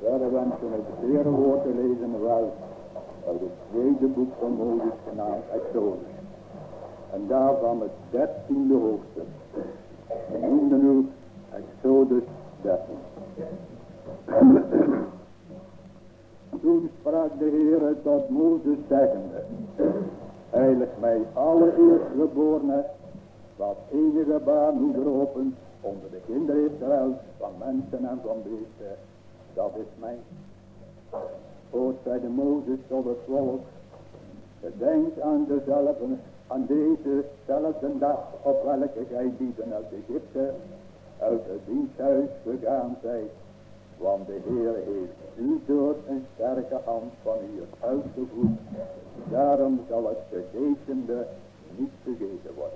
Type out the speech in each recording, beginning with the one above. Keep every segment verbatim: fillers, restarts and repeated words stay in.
Verder wensen we het Heere woord te lezen wel uit het tweede boek van Mozes genaamd Exodus. En daarvan het dertiende hoofdstuk. We noemden nu Exodus dertien. Toen sprak de Heere tot Mozes zeggende: heilig mij alle eerstgeborene, wat enige baarmoeder opent onder de kinderen Israëls, van mensen en van beesten, dat is mijn. Ook zeide Mozes tot het volk: gedenk aan dezelfde, aan deze zelfde dag op welke gij dieden uit Egypte, uit het diensthuis gegaan zijt. Want de Heer heeft u door een sterke hand van hier uitgevoerd. Daarom zal het gegezende niet vergeten worden.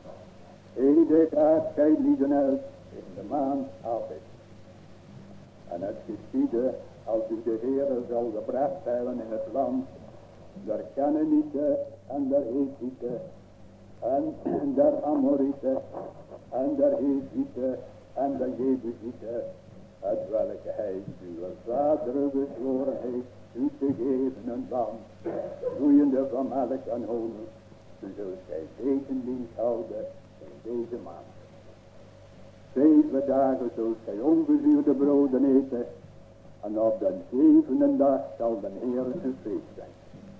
Ede gaat gij lieden uit in de maand Abib. En het geschiedde, als u de Heere zal gebracht hebben in het land der Canaanieten en der Hethieten en der Amorieten en der Hezieten en der Jebusieten, het welke hij uw vaderen bezworen heeft u te geven een land, vloeiende van melk en honing, zult gij zegendienst houden in deze maand. Zeven dagen zult gij ongezuurde broden eten, en op de zevende dag zal de Heer een feest zijn.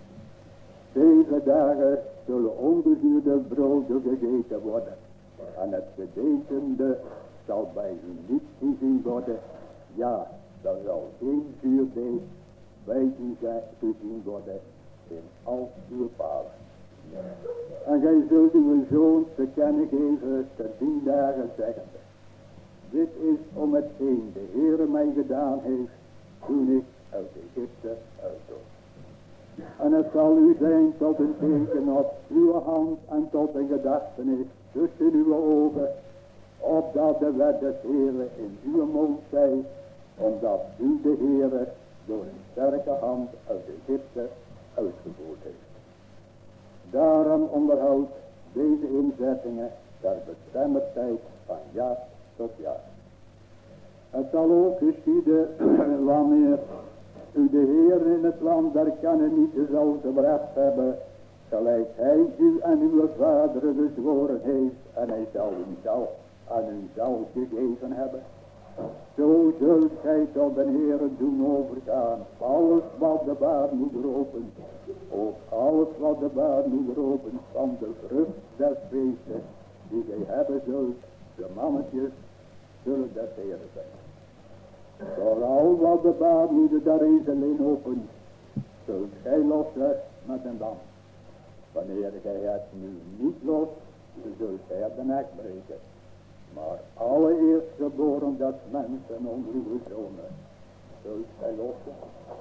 Zeven dagen zullen ongezuurde broden gegeten worden, en het gedenkende zal bij u niet gezien worden. Ja, er zal geen zuurdeeg bij u gezien worden in al uw palen. En gij zult uw zoon te kennen geven te tien dagen zeggende: dit is om hetgeen de Heere mij gedaan heeft toen ik uit Egypte uittrok. En het zal u zijn tot een teken op uw hand en tot een gedachtenis tussen uw ogen, opdat de wet des Heere in uw mond zij, omdat u de Heere door een sterke hand uit Egypte uitgevoerd heeft. Daarom onderhoudt deze inzettingen ter bestemmerdheid van jaar tot jaar. Het zal ook geschieden wanneer u de Heer in het land der Canaanieten zal gebracht hebben, gelijk hij u en uw vaderen bezworen heeft, en hij zal u zal aan u zal gegeven hebben. Zo zult gij tot de Heere doen overgaan, alles wat de baarmoeder opent, ook alles wat de baarmoeder opent van de vrucht des beestes, die gij hebben zult, de mannetjes, zullen des Heere zijn. Vooral wat de baarmoeder der ezelin opent, zult gij lossen met een lam. Wanneer gij het nu niet lost, dan zult gij het de nek breken. Maar alle eerstgeboren des mensen onder uw zonen, zult gij lossen.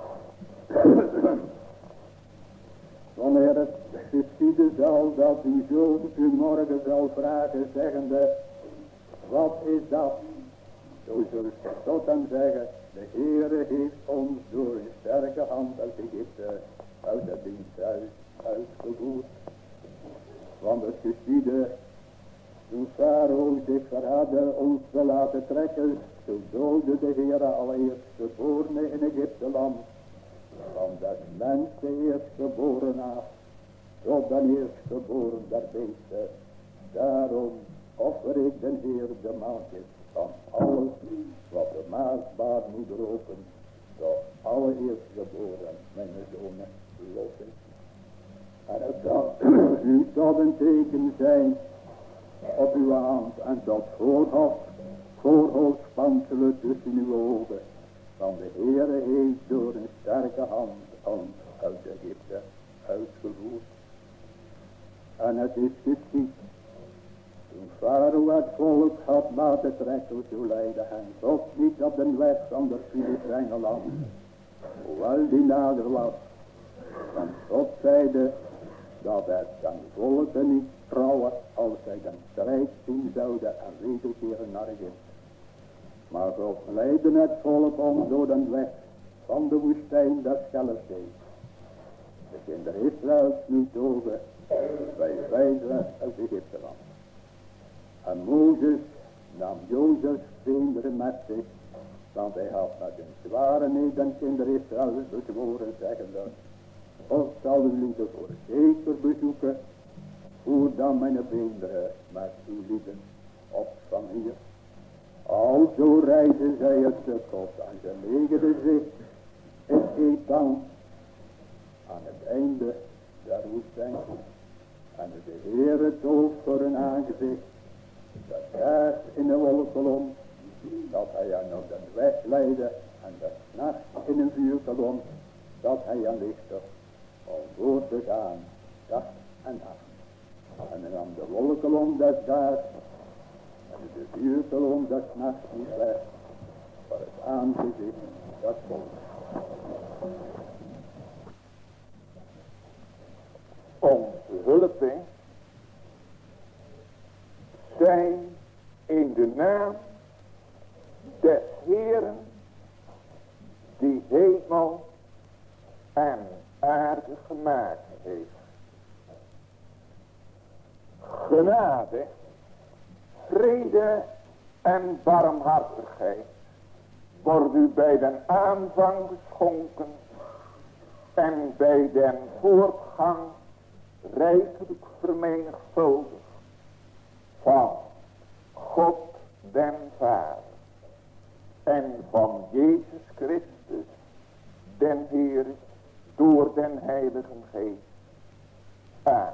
Wanneer het geschieden zal dat uw zoon u morgen zal vragen, zeggende: wat is dat? Zo zult gij tot hem zeggen: de Heere heeft ons door een sterke hand uit Egypte, uit het diensthuis uitgevoerd. Want het geschiedde, toen Farao zich verhadde ons te laten trekken, zo doodde de Heere allereerst geboren in Egypte land, van des mens de eerstgeboren af, tot de eerstgeboren der beesten. Daarom offer ik den Heer de maandjes van alles wat de maagbaarmoeder opent, tot alle eerstgeboren mijn zonen lossen. En het zal u tot een teken zijn op uw hand en tot voorhoofd, voorhoofdspanselen tussen uw ogen. Want de Heere heeft door een sterke hand ons uit Egypte uitgevoerd. En het is geschied, toen Farao het volk had laten trekken, zo leidde hen God niet op de weg van de Filistijnen land, hoewel die nader was. Want God zeide dat het zijn volken niet trouwen als zij den strijd zien zouden en wederkeren naar Egypte. Maar God leidde het volk om door de weg van de woestijn des Schelfzees. De kinderen Israëls nu togen bij vijzen uit Egypte land. En Mozes nam Jozefs kinderen met zich, Want hij had met een zware niet en kinderen Israël bezworen, zeggende: God zal u lieden voor zeker bezoeken, hoe dan mijn kinderen met uw lieden op van hier. Alzo reisden zij het stuk op en ze legerden zich in Etam aan het einde der woestijn. En de Heere toog voor hun aangezicht, dat daar in een wolkolom, dat hij aan op de weg leidde en de nacht in een vuurkolom, dat hij aan lichtte om voor te gaan, dag en nacht. En dan de wolkolom des daags en de vuurkolom des nachts niet weg, voor het aangezicht dat volgt. Onze hulpen zijn in de naam des Heeren, die hemel en aarde gemaakt heeft. Genade, vrede en barmhartigheid wordt u bij den aanvang geschonken en bij den voortgang rijkelijk vermenigvuldigd van God den Vader en van Jezus Christus den Heer door den Heilige Geest. Amen.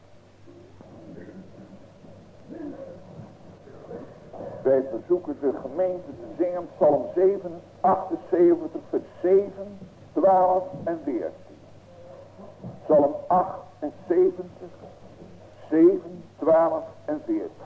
Wij verzoeken de gemeente te zingen Psalm zeven, achtenzeventig, vers zeven, twaalf en veertien. Psalm achtenzeventig, zeven, twaalf en veertien.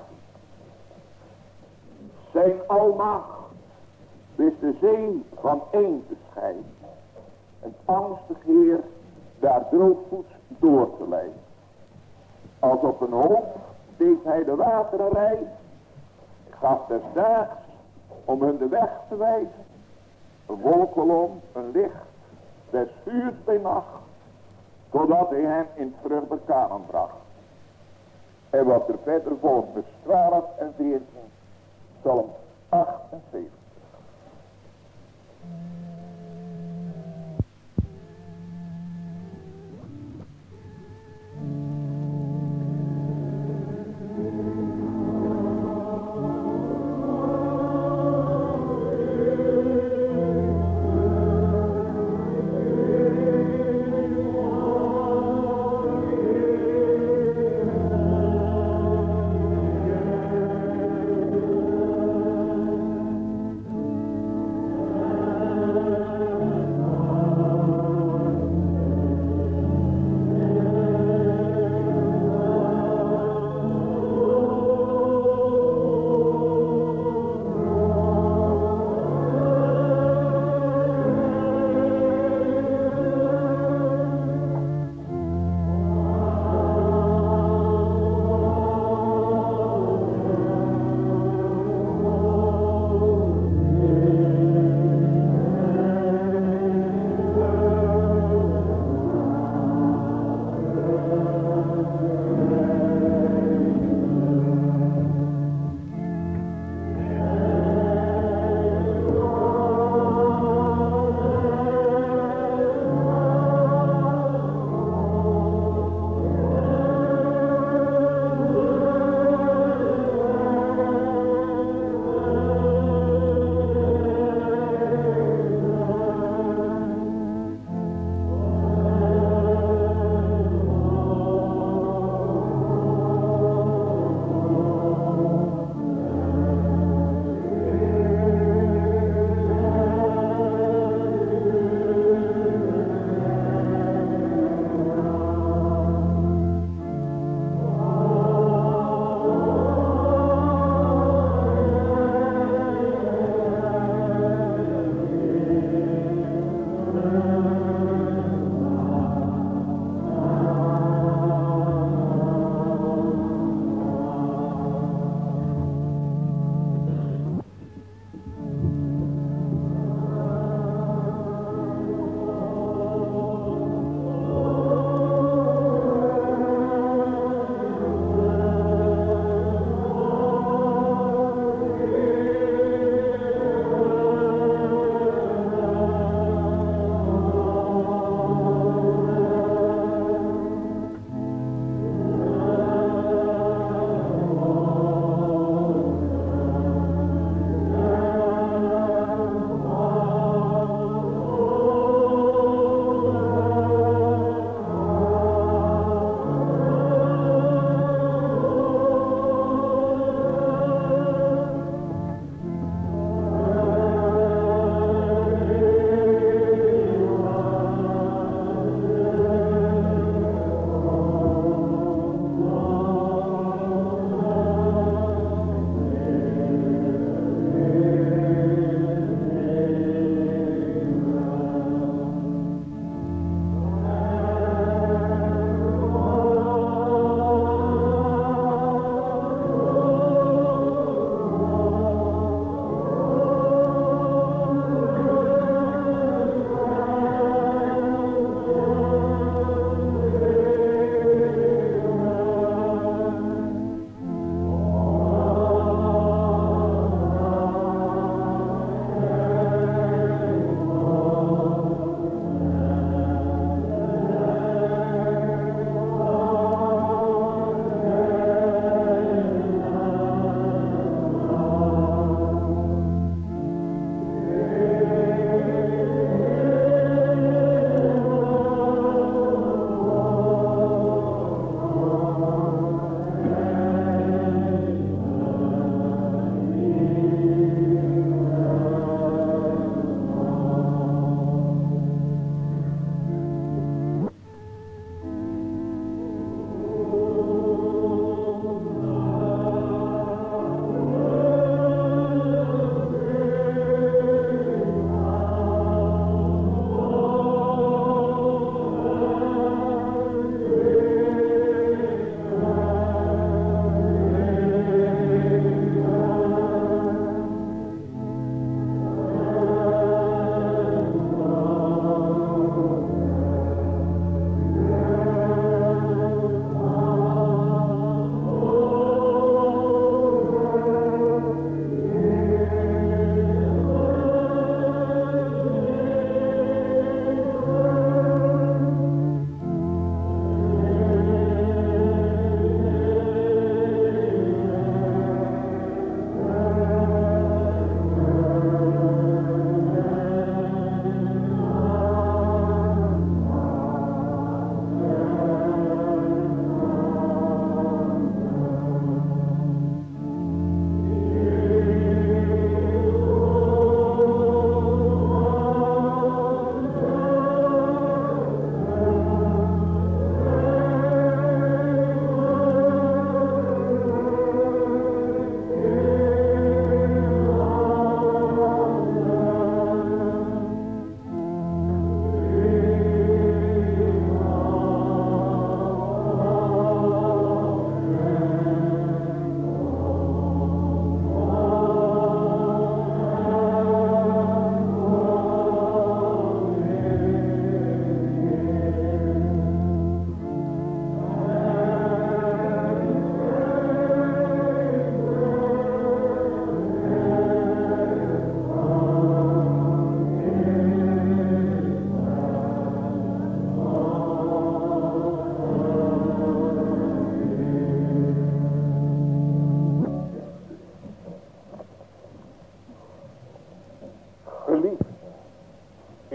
Zijn almacht wist de zee van één te scheiden. En angstig Heer daar droogvoets door te leiden. Als op een hoop deed hij de wateren rijden. Gaf des daags om hun de weg te wijzen. Een wolkolom, een licht, des vuurs bij nacht. Totdat hij hen in het vruchtbaar Kanaan bracht. En wat er verder volgt, vers twaalf en veertien. Psalm achtenzeventig.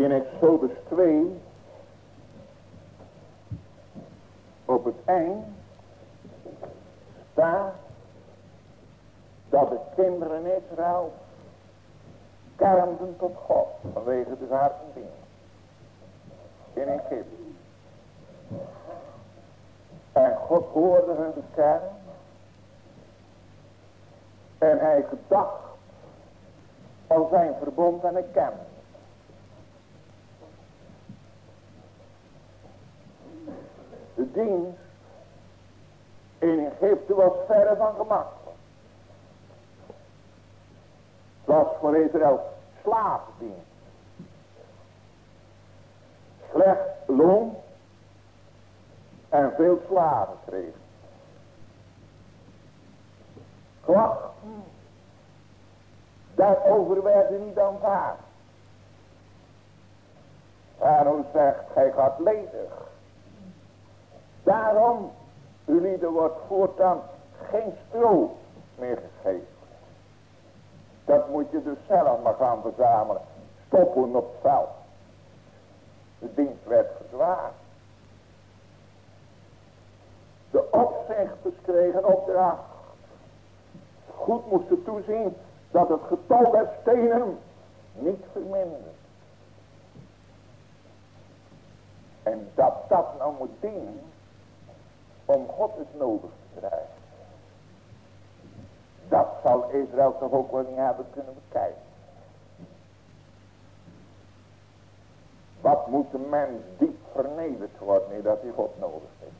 in Exodus twee, op het eind, staat dat de kinderen Israël kermden tot God vanwege de zware dingen in Egypte. En God hoorde hun gekerm en hij gedacht aan zijn verbond en het kende. De dienst in Egypte was verre van gemakkelijk. Het was voor Israël slavendienst. Slecht loon en veel slaven kregen. Klachten daarover werden niet aanvaard. Farao zegt, gij gaat ledig. Daarom, ulieden, wordt voortaan geen stro meer gegeven. Dat moet je dus zelf maar gaan verzamelen. Stoppen op het veld. De dienst werd verzwaard. De opzichters kregen opdracht. Goed moesten toezien dat het getal der stenen niet verminderde. En dat dat nou moet dienen om God is nodig te krijgen. Dat zal Israël toch ook wel niet hebben kunnen bekijken. Wat moet de mens diep vernederd worden, niet dat hij God nodig heeft.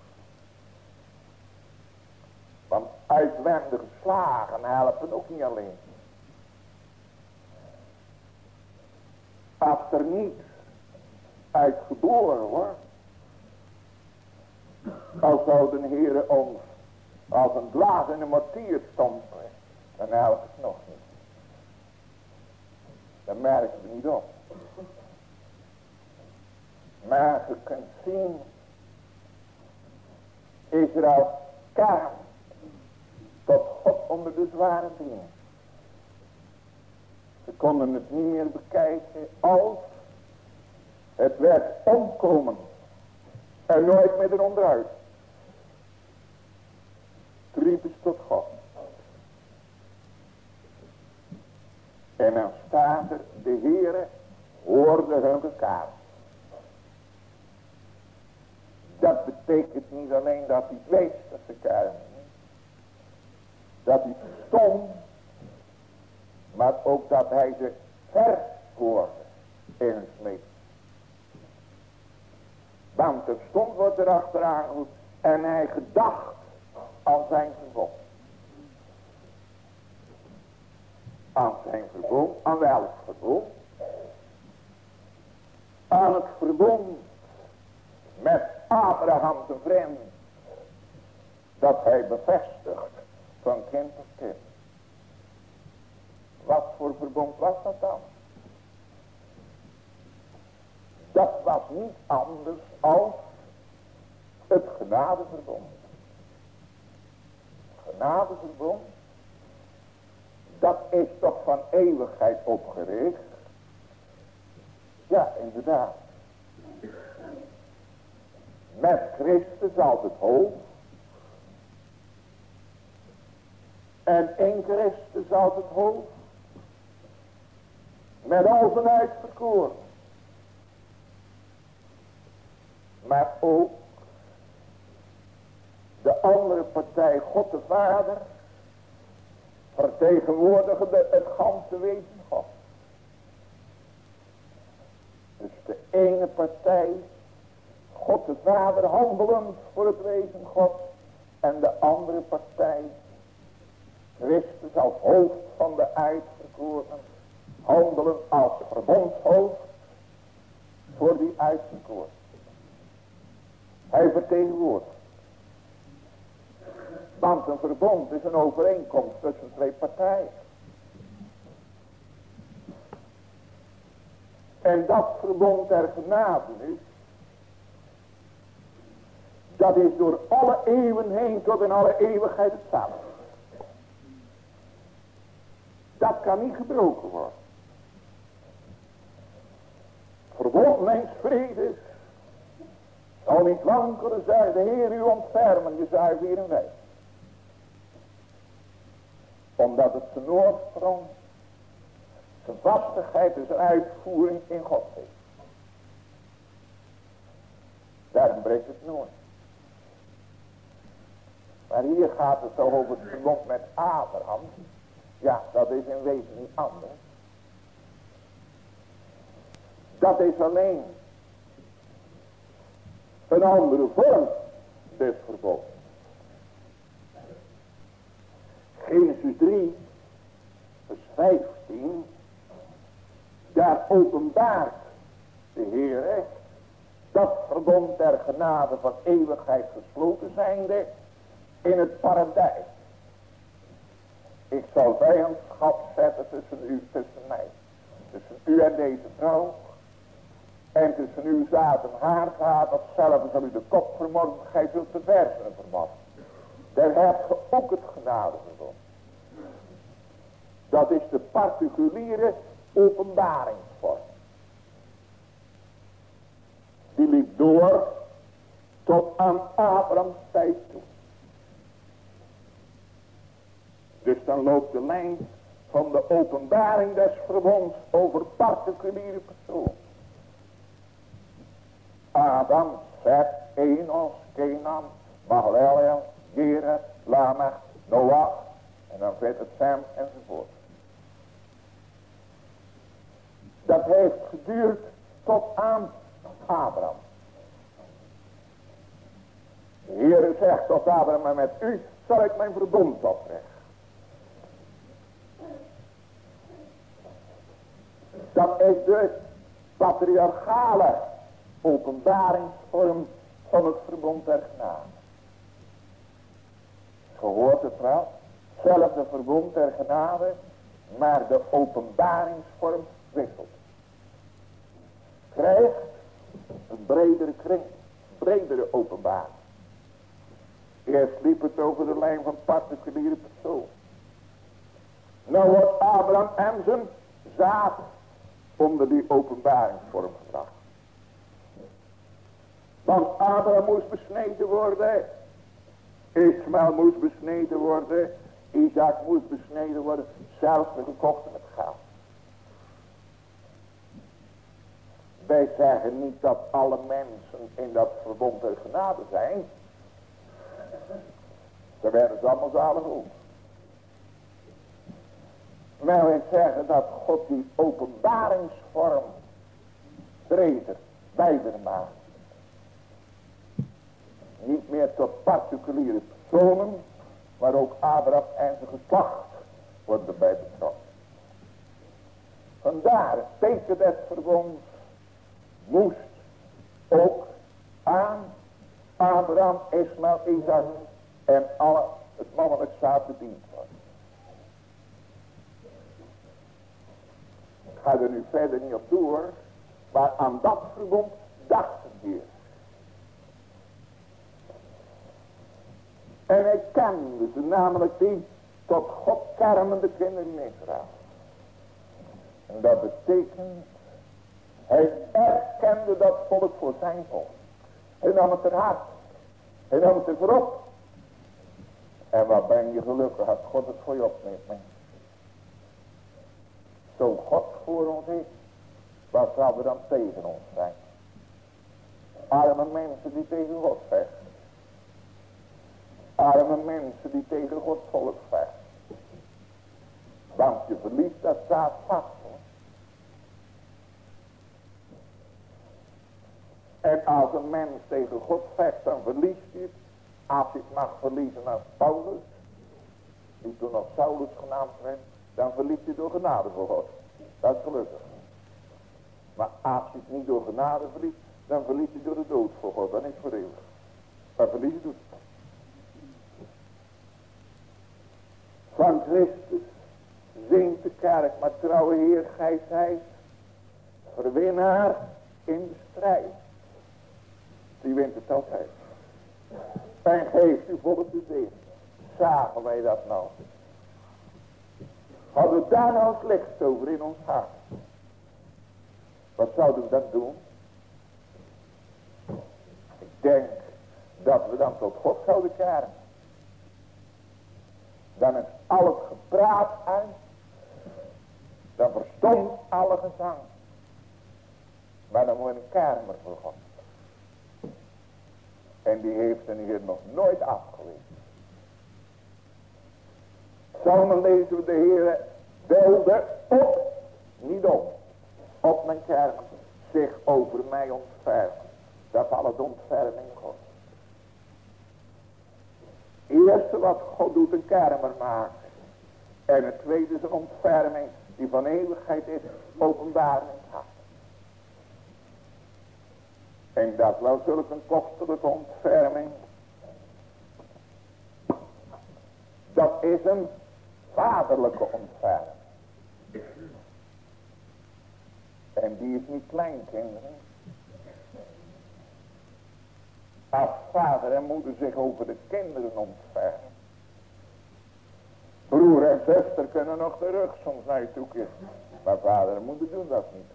Want uitwendige slagen helpen ook niet alleen. Als er niets uit geboren wordt, als zou de Heere ons als een blaas in een mortier stompen, dan helpt het nog niet. Dan merken we niet op. Maar je kunt zien, Israël kwam tot God onder de zware dingen. Ze konden het niet meer bekijken als het werd omkomen en nooit meer eronderuit. Riepen ze tot God. En dan staat er, de Heere hoorde hun gekaar. Dat betekent niet alleen dat hij het weet dat ze kuilen. Dat hij het stond. Maar ook dat hij ze verhoorde in hun smeek. Want er stond wordt er achteraan gehoord. En hij gedacht aan zijn verbond. Aan zijn verbond. Aan welk verbond? Aan het verbond met Abraham zijn vriend. Dat hij bevestigt van kind tot kind. Wat voor verbond was dat dan? Dat was niet anders als het genadeverbond. Genadeverbond, dat is toch van eeuwigheid opgericht? Ja, inderdaad. Met Christus als het hoofd. En in Christus als het hoofd. Met al zijn uitverkoren. Maar ook de andere partij, God de Vader, vertegenwoordigde het ganse wezen God. Dus de ene partij, God de Vader handelend voor het wezen God. En de andere partij, Christus als hoofd van de uitverkorenen, handelend als verbondshoofd voor die uitverkorenen. Hij vertegenwoordigt. Want een verbond is een overeenkomst tussen twee partijen. En dat verbond der genadenis, dat is door alle eeuwen heen tot in alle eeuwigheid hetzelfde. Dat kan niet gebroken worden. verbondsvrede zal niet lang kunnen zeggen, de Heer u ontfermen, je zuiveren wij. Omdat het zijn oorsprong, zijn vastigheid en zijn uitvoering in God heeft. Daarom breekt het nooit. Maar hier gaat het toch over het verbond met Abraham. Ja, dat is in wezen niet anders. Dat is alleen een andere vorm des verbonds. Genesis drie, vers vijftien. Daar openbaart de Heer dat verbond der genade van eeuwigheid gesloten zijnde in het paradijs. Ik zal vijandschap zetten tussen u, tussen mij. Tussen u en deze vrouw. En tussen uw zaad en haar zaad, datzelfde zal u de kop vermorgen, gij zult de versenen verwachten. Daar hebt ge ook het genadeverbond. Dat is de particuliere openbaringsvorm. Die liep door tot aan Abrahams tijd toe. Dus dan loopt de lijn van de openbaring des verbonds over particuliere personen. Adam, Seth, Enos, Kenan, Mahalalel, Jared, Lamech, Noach en dan verder Sam enzovoort. Dat heeft geduurd tot aan Abraham. De Heer zegt tot Abraham, en met u zal ik mijn verbond opleggen. Dat is de patriarchale openbaringsvorm van het verbond der genade. Gehoord het wel? Hetzelfde verbond der genade, maar de openbaringsvorm wisselt. Krijgt een bredere kring, bredere openbaring. Eerst liep het over de lijn van particuliere persoon. Nou wordt Abraham en zijn zaad onder die openbaringsvorm gebracht. Want Abraham moest besneden worden. Ismaël moest besneden worden. Isaac moest besneden worden. Zelfs gekocht met geld. Wij zeggen niet dat alle mensen in dat verbond der genade zijn. Daar werden ze allemaal zalig over. Maar wij zeggen dat God die openbaringsvorm breder, wijder maakt. Niet meer tot particuliere personen, maar ook Abraham en zijn geslacht worden erbij betrokken. Vandaar het teken des verbonds moest ook aan Abraham, Ismaël, Isaac en alle het mannelijk zaad bediend worden. Ik ga er nu verder niet op door, maar aan dat verbond dachten hier. En hij kende ze, namelijk die tot God kermende kinderen in Israël. En dat betekent, hij erkende dat volk voor zijn volk. Hij nam het ter hart. Hij nam het er voorop. En wat ben je gelukkig als God het voor je opneemt, mens. Zo God voor ons is, wat zou er dan tegen ons zijn? Arme mensen die tegen God vechten. Arme mensen die tegen Gods volk vechten. Want je verliest, dat staat vast. Hoor. En als een mens tegen God vecht, dan verliest hij het. Als je het mag verliezen als Paulus, die toen nog Saulus genaamd werd, dan verliest je door genade voor God. Dat is gelukkig. Maar als je het niet door genade verliest, dan verlies je door de dood voor God. Dan is het voor eeuwig. Maar verliezen doet het. Van Christus zingt de kerk, maar trouwe Heer, gij zijt verwinnaar in de strijd. Die wint het altijd. En geeft u volk de zin. Zagen wij dat nou? Hadden we daar nou het licht over in ons hart? Wat zouden we dan doen? Ik denk dat we dan tot God zouden keren. Dan is al het gepraat uit. Dan verstomt alle gezang. Maar dan wordt een kamer voor God. En die heeft een Heer nog nooit afgewezen. Psalmen lezen we de Heer wilde op, niet op, op mijn kerk zich over mij ontfermen. Dat is alles ontferming God. Eerste wat God doet, een kamer maken. En het tweede is een ontferming die van eeuwigheid is, openbaar in het hart. En dat wel zulke een kostelijke ontferming. Dat is een vaderlijke ontferming. En die is niet kleinkinderen. Als vader en moeder zich over de kinderen ontfermen. Broer en zuster kunnen nog de rug soms naar je toe keren. Maar vader en moeder doen dat niet.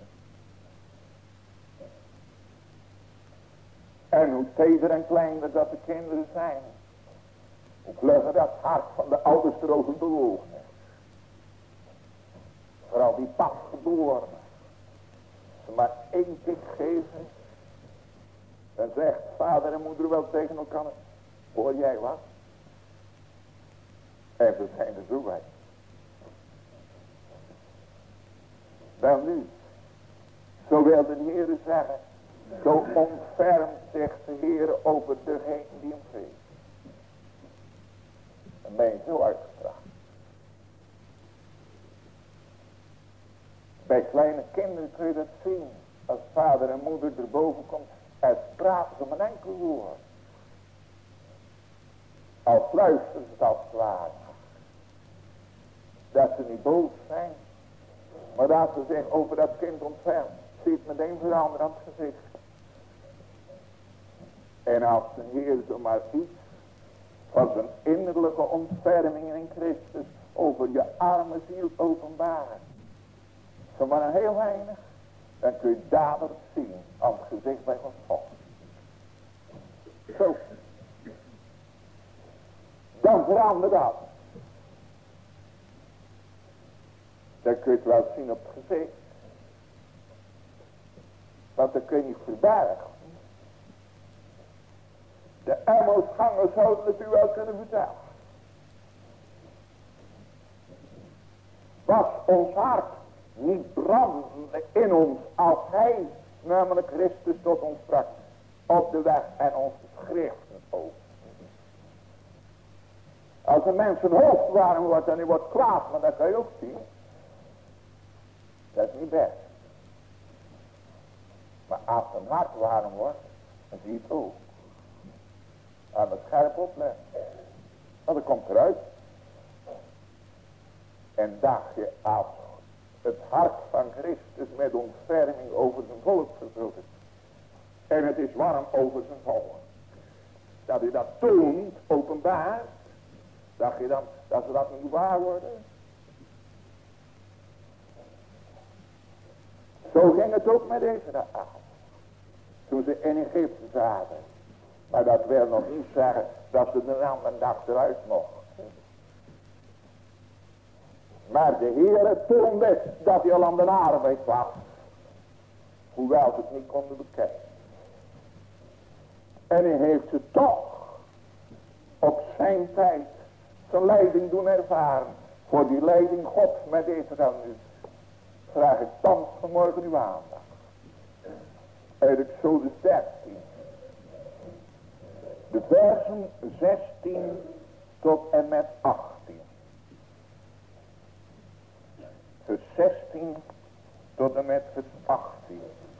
En hoe teder en kleiner dat de kinderen zijn. Hoe vlugger dat hart van de ouders erover bewogen is. Vooral die pasgeboren. Ze maar één tik geven. Dan zegt vader en moeder wel tegen elkaar. Hoor jij wat? En ze zijn er zo bij. Wel nu. Zo wil de Heer zeggen. Zo ontfermt zich de Heer over degene die hem vreest. Dan ben je zo uitgestraald. Bij kleine kinderen kun je dat zien. Als vader en moeder erboven komt. En praten ze met een enkel woord. Al fluisteren ze het als het ware. Dat ze niet boos zijn. Maar dat ze zich over dat kind ontfermen. Ziet meteen veranderen aan het gezicht. En als de Heer zomaar iets van zijn innerlijke ontferming in Christus over je arme ziel openbaren. Zomaar een heel weinig. Dan kun je dadelijk zien aan het gezicht bij Gods volk. Zo. Dan verandert dat. Dan kun je het wel zien op het gezicht. Want dan kun je niet verbergen. De Emmausgangers zouden het u wel kunnen vertellen. Was ons hart niet brandende in ons als hij, namelijk Christus, tot ons sprak op de weg en ons schriften over. Als een mens een hoofd warm wordt en hij wordt kwaad, maar dat kan je ook zien. Dat is niet best. Maar als een hart warm wordt, dan zie je het ook. Aan het scherp opletten. Want dat komt eruit. En dacht je, als het hart van Christus met ontferming over zijn volk vervuld is. En het is warm over zijn volk. Dat hij dat toont, openbaar. Dacht je dan dat ze dat niet waar worden? Zo ging het ook met Israël. Toen ze in Egypte zaten. Maar dat wil nog niet zeggen dat ze de andere dag eruit mochten. Maar de Heere toonde dat hij al aan de arbeid was. Hoewel ze het niet konden bekennen. En hij heeft ze toch op zijn tijd zijn leiding doen ervaren. Voor die leiding Gods met Israël nu. Vraag ik thans vanmorgen uw aandacht. Uit Exodus dertien. De versen zestien tot en met achttien. Vers zestien tot en met vers achttien.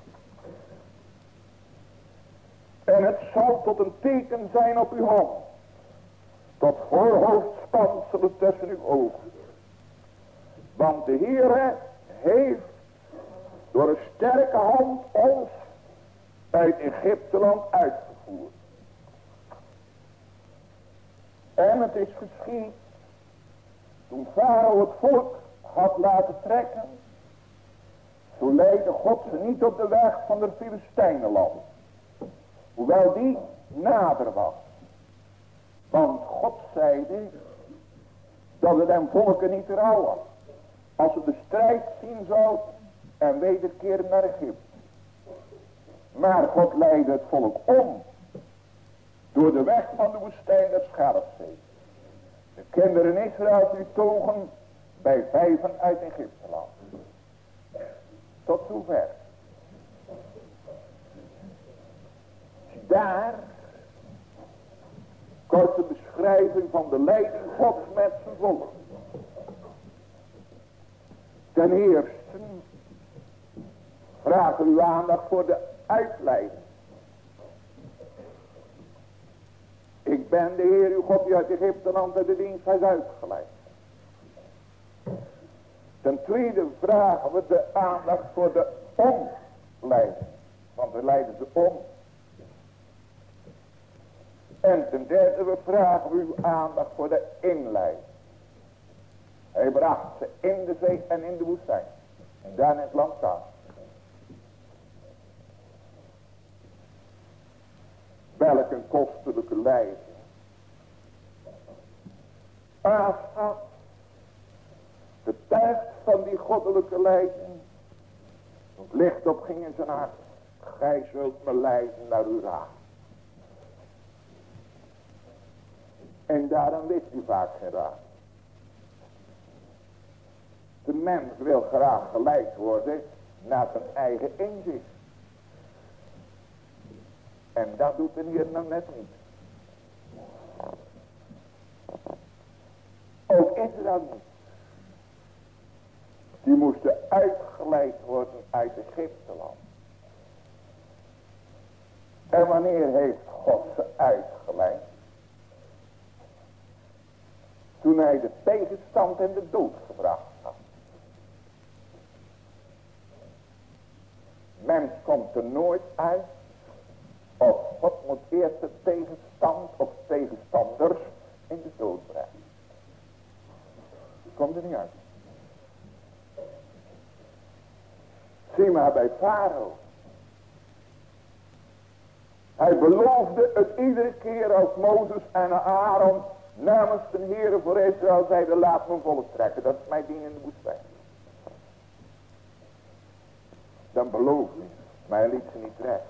En het zal tot een teken zijn op uw hand. Tot voorhoofdspanselen tussen uw ogen. Want de Heere heeft door een sterke hand ons uit Egypteland uitgevoerd. En het is geschied toen Farao het volk had laten trekken Toen leidde God ze niet op de weg van de Filistijnenland. Hoewel die nader was. Want God zeide dat het hem volken niet trouw was. Als ze de strijd zien zou en wederkeren naar Egypte. Maar God leidde het volk om. Door de weg van de woestijn der Schelfzee. De kinderen Israëls die togen bij vijven uit Egypteland. Tot zover. Daar korte beschrijving van de leiding Gods met zijn volk. Ten eerste vragen uw aandacht voor de uitleiding. Ik ben de Heer uw God die uit Egypteland uit de dienst heeft uitgeleid. Ten tweede vragen we de aandacht voor de omleiding. Want we leiden ze om. En ten derde we vragen uw aandacht voor de inleiding. Hij bracht ze in de zee en in de woestijn. En daar in het land staan. Welk een kostelijke leiding. Asaf getuigt van die goddelijke leiding. Het licht op ging in zijn hart. Gij zult me leiden naar uw raad. En daarom wist hij vaak geen raad. De mens wil graag geleid worden naar zijn eigen inzicht. En dat doet de Heer nou net niet. Ook Israël niet. Die moesten uitgeleid worden uit Egypteland. En wanneer heeft God ze uitgeleid? Toen hij de tegenstand en de dood gebracht had. Mens komt er nooit uit. Of God moet eerst de tegenstand of tegenstanders in de dood brengen. Komt er niet uit. Zie maar bij Farao. Hij beloofde het iedere keer als Mozes en Aaron namens de Heere voor Israël zeiden, laat me volk trekken. Dat is mijn dien in de woestijn. Dan beloofde hij, maar hij liet ze niet trekken.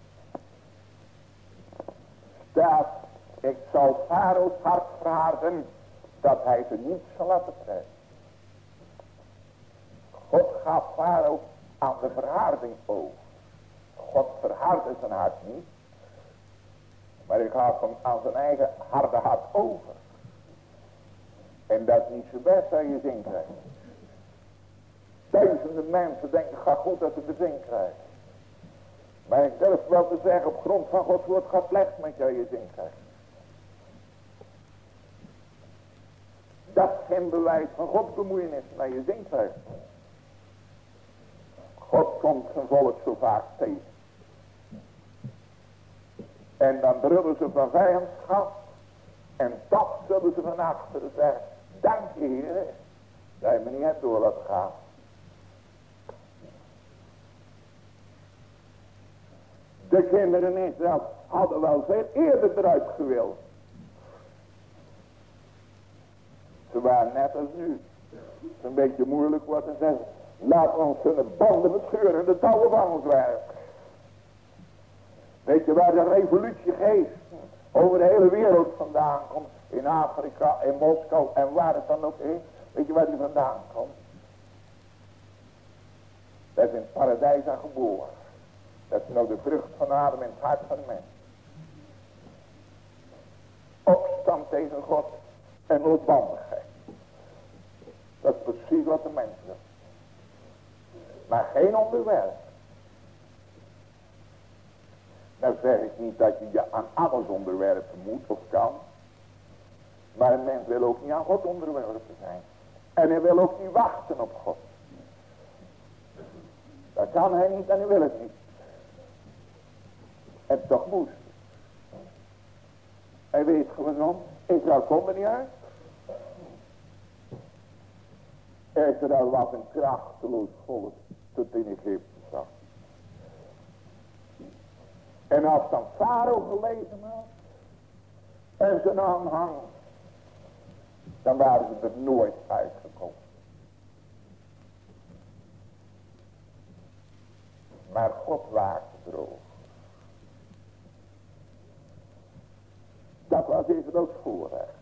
Staat, ik zal Farao's hart verharden, dat hij ze niet zal laten trekken. God gaf Farao aan de verharding over. God verhardde zijn hart niet. Maar hij gaf hem aan zijn eigen harde hart over. En dat is niet zo best dat je zin krijgt. Duizenden mensen denken, ga goed dat ze de zin krijgen. Maar ik durf wel te zeggen, op grond van Gods woord gaat slecht met jou je zin krijgt. Dat is geen bewijs van Gods bemoeienis naar je zin krijgt. God komt zijn volk zo vaak tegen. En dan brullen ze van vijandschap. En toch zullen ze van achteren zeggen, dank je Heer, dat je me niet hebt door laten gaan. De kinderen in Israël hadden wel veel eerder eruit gewild. Ze waren net als nu. Het is een beetje moeilijk wat te zeggen. Laat ons hun banden bescheuren, de touwen van ons werk. Weet je waar de revolutiegeest over de hele wereld vandaan komt? In Afrika, in Moskou en waar het dan ook is. Weet je waar die vandaan komt? Dat is in het paradijs aan geboren. Dat is nou de vrucht van Adam in het hart van de mens. Opstand tegen God en losbandigheid. Dat is precies wat de mens doet. Maar geen onderwerp. Nou zeg ik niet dat je je aan alles onderwerpen moet of kan. Maar een mens wil ook niet aan God onderwerpen zijn. En hij wil ook niet wachten op God. Dat kan hij niet en hij wil het niet. En toch moest. Hij weet gewoon, Israël komt er niet uit. Israël was een krachteloos volk. tot in Egypte zat. En als dan Farao gelezen had en zijn aanhang, dan waren ze er nooit uitgekomen. Maar God waakte erover. Dat was Israëls voorrecht.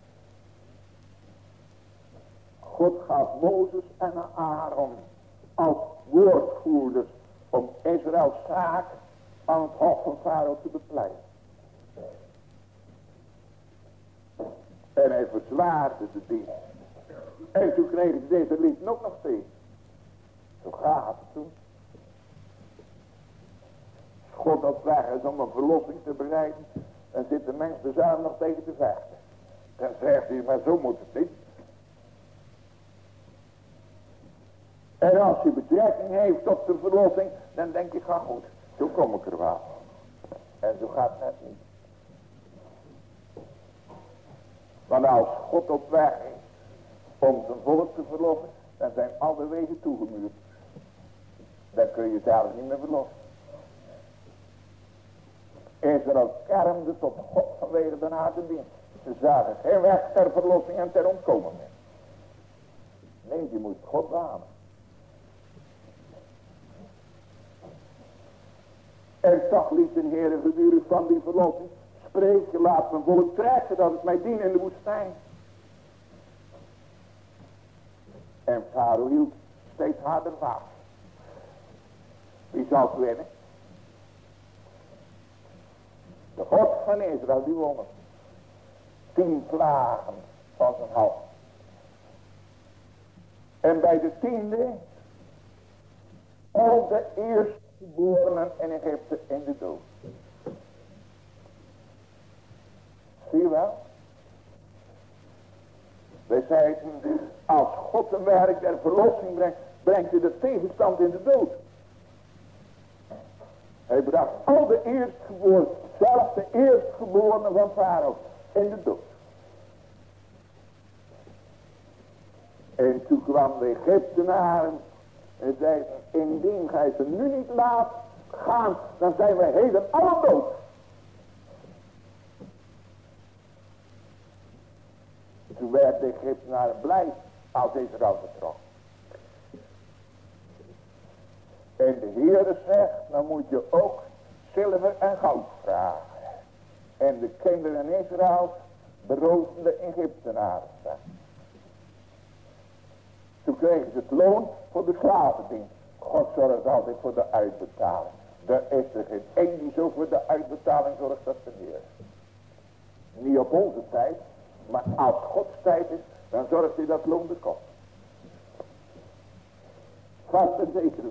God gaf Mozes en Aaron als woordvoerders om Israëls zaak aan het hof van Farao te bepleiten. En hij verzwaarde de dienst. En toen kregen deze lied ook nog steeds. Zo gaat het toen. God op weg is om een verlossing te bereiden. Dan zit de mens de zaal nog tegen te vechten. Dan zegt hij, maar zo moet het niet. En als hij betrekking heeft op de verlossing, dan denk je, ga goed. Zo kom ik er wel. En zo gaat het net niet. Want als God op weg is om zijn volk te verlossen, dan zijn alle wegen toegemuurd. Dan kun je zelf niet meer verlossen. Israël kermde tot God vanwege de harde dienst. Ze zagen geen weg ter verlossing en ter ontkomen meer. Nee, die moest God wanen. En toch liet de Heer gedurende van die verlossing spreken, laat mijn volk trekken dat het mij dient in de woestijn. En Farao hield steeds harder vast. Wie zal het winnen? De God van Israël die won het. Tien plagen van zijn hand. En bij de tiende al de eerstgeborenen in Egypte in de dood. Zie je wel? Wij zeiden, als God een werk der verlossing brengt, brengt hij de tegenstand in de dood. Hij bracht al de eerstgeborenen, zelfs de eerstgeborenen van Farao, in de dood. En toen kwam de Egyptenaren en zeiden, indien gij ze nu niet laat gaan, dan zijn wij heden allen dood. Toen werd de Egyptenaren blij als Israël vertrok. En de Heere zegt, dan moet je ook zilver en goud vragen. En de kinderen Israël beroofden de Egyptenaren. Toen kregen ze het loon voor de slavendienst. God zorgt altijd voor de uitbetaling. Er is er geen één die zo voor de uitbetaling zorgt als de Heer. Niet op onze tijd, maar als Gods tijd is, dan zorgt hij dat loon er komt. Vast en zeker.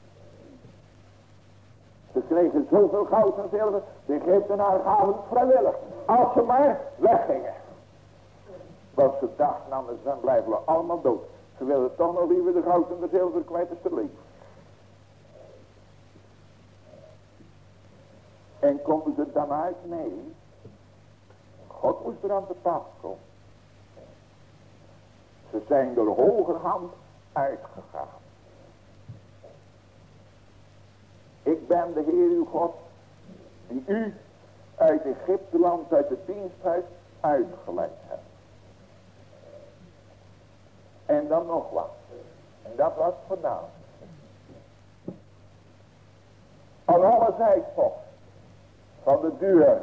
Ze kregen zoveel goud en zilver, de Egyptenaren gaven het vrijwillig. Als ze maar weggingen. Want ze dachten anders, dan blijven we allemaal dood. Ze willen toch nog liever de goud en de zilver kwijt als te leven. En konden ze dan uit? Nee. God moest er aan te pas komen. Ze zijn door hogerhand uitgegaan. Ik ben de Heer uw God, die u uit Egypteland, uit het diensthuis uitgeleid hebt. En dan nog wat. En dat was gedaan. Aan alle zijposten van de deur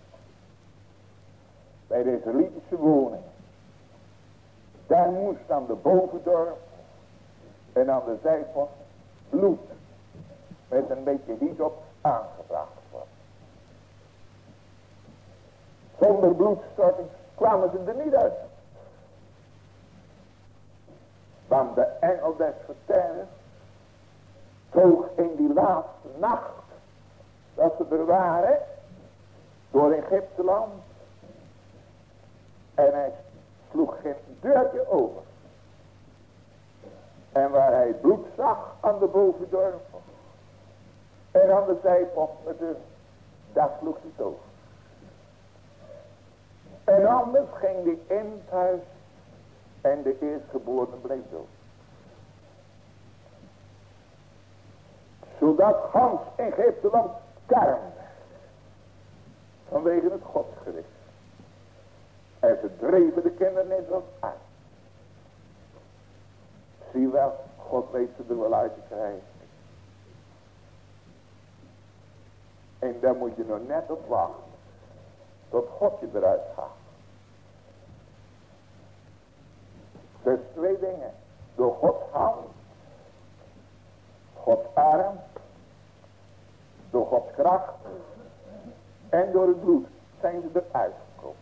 bij de Israëlitische woning. Daar moest aan de bovendorp en aan de zijpost bloed met een beetje hiet op aangebracht worden. Zonder bloedstorting kwamen ze er niet uit. Want de engel des verterrens toog in die laatste nacht dat ze er waren door Egypteland. En hij sloeg geen deurtje over. En waar hij bloed zag aan de bovendorpen en aan de zijposten, daar sloeg hij het over. En anders ging hij in het huis en de eerstgeborene bleef dood. Zodat gans Egypteland kermde. Vanwege het godsgericht. En ze dreven de kinderen Israël uit. Zie wel, God weet ze er wel uit te krijgen. En daar moet je nog net op wachten. Tot God je eruit gaat. Dus twee dingen. Door Gods hand. Gods arm. Door Gods kracht. En door het bloed zijn ze eruit gekomen.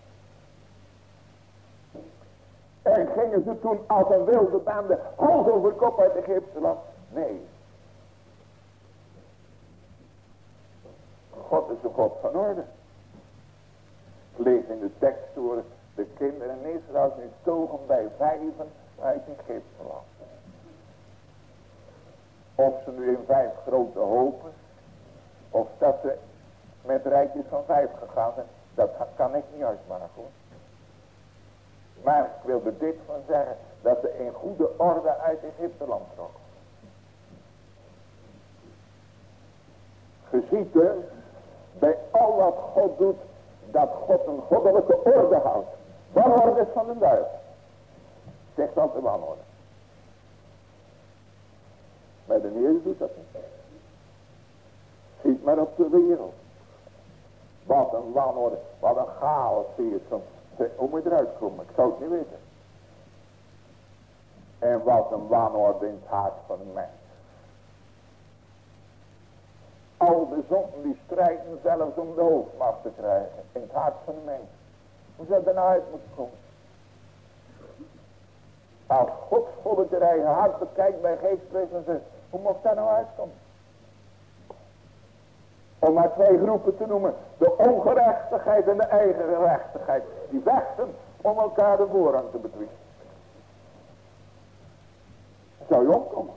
En gingen ze toen als een wilde bende hals over kop uit Egypte land? Nee. God is een God van orde. Ik lees in de tekst door de kinderen in Israël nu togen bij vijven uit Egypte land. Of ze nu in vijf grote hopen. Of dat ze met rijtjes van vijf gegaan zijn. Dat kan ik niet uitmaken hoor. Maar ik wil er dit van zeggen. Dat ze in goede orde uit Egypte land trokken. Je ziet er. Bij al wat God doet. Dat God een goddelijke orde houdt. Wanorde is van de duivel. Zegt altijd wanorde. Maar de Heer doet dat niet. Ziet maar op de wereld. Wat een wanorde. Wat een chaos zie je soms. Hoe moet je eruit komen? Ik zou het niet weten. En wat een wanorde in het hart van de mens. Al de zonden die strijden zelfs om de hoofdmacht te krijgen. In het hart van de mens. Hoe zou dat nou uit moeten komen? Als Gods volk het eigen hart bekijkt bij geestwezen en zegt. Hoe mocht dat nou uitkomen? Om maar twee groepen te noemen. De ongerechtigheid en de eigen gerechtigheid. Die vechten om elkaar de voorrang te betwisten. Zou je omkomen.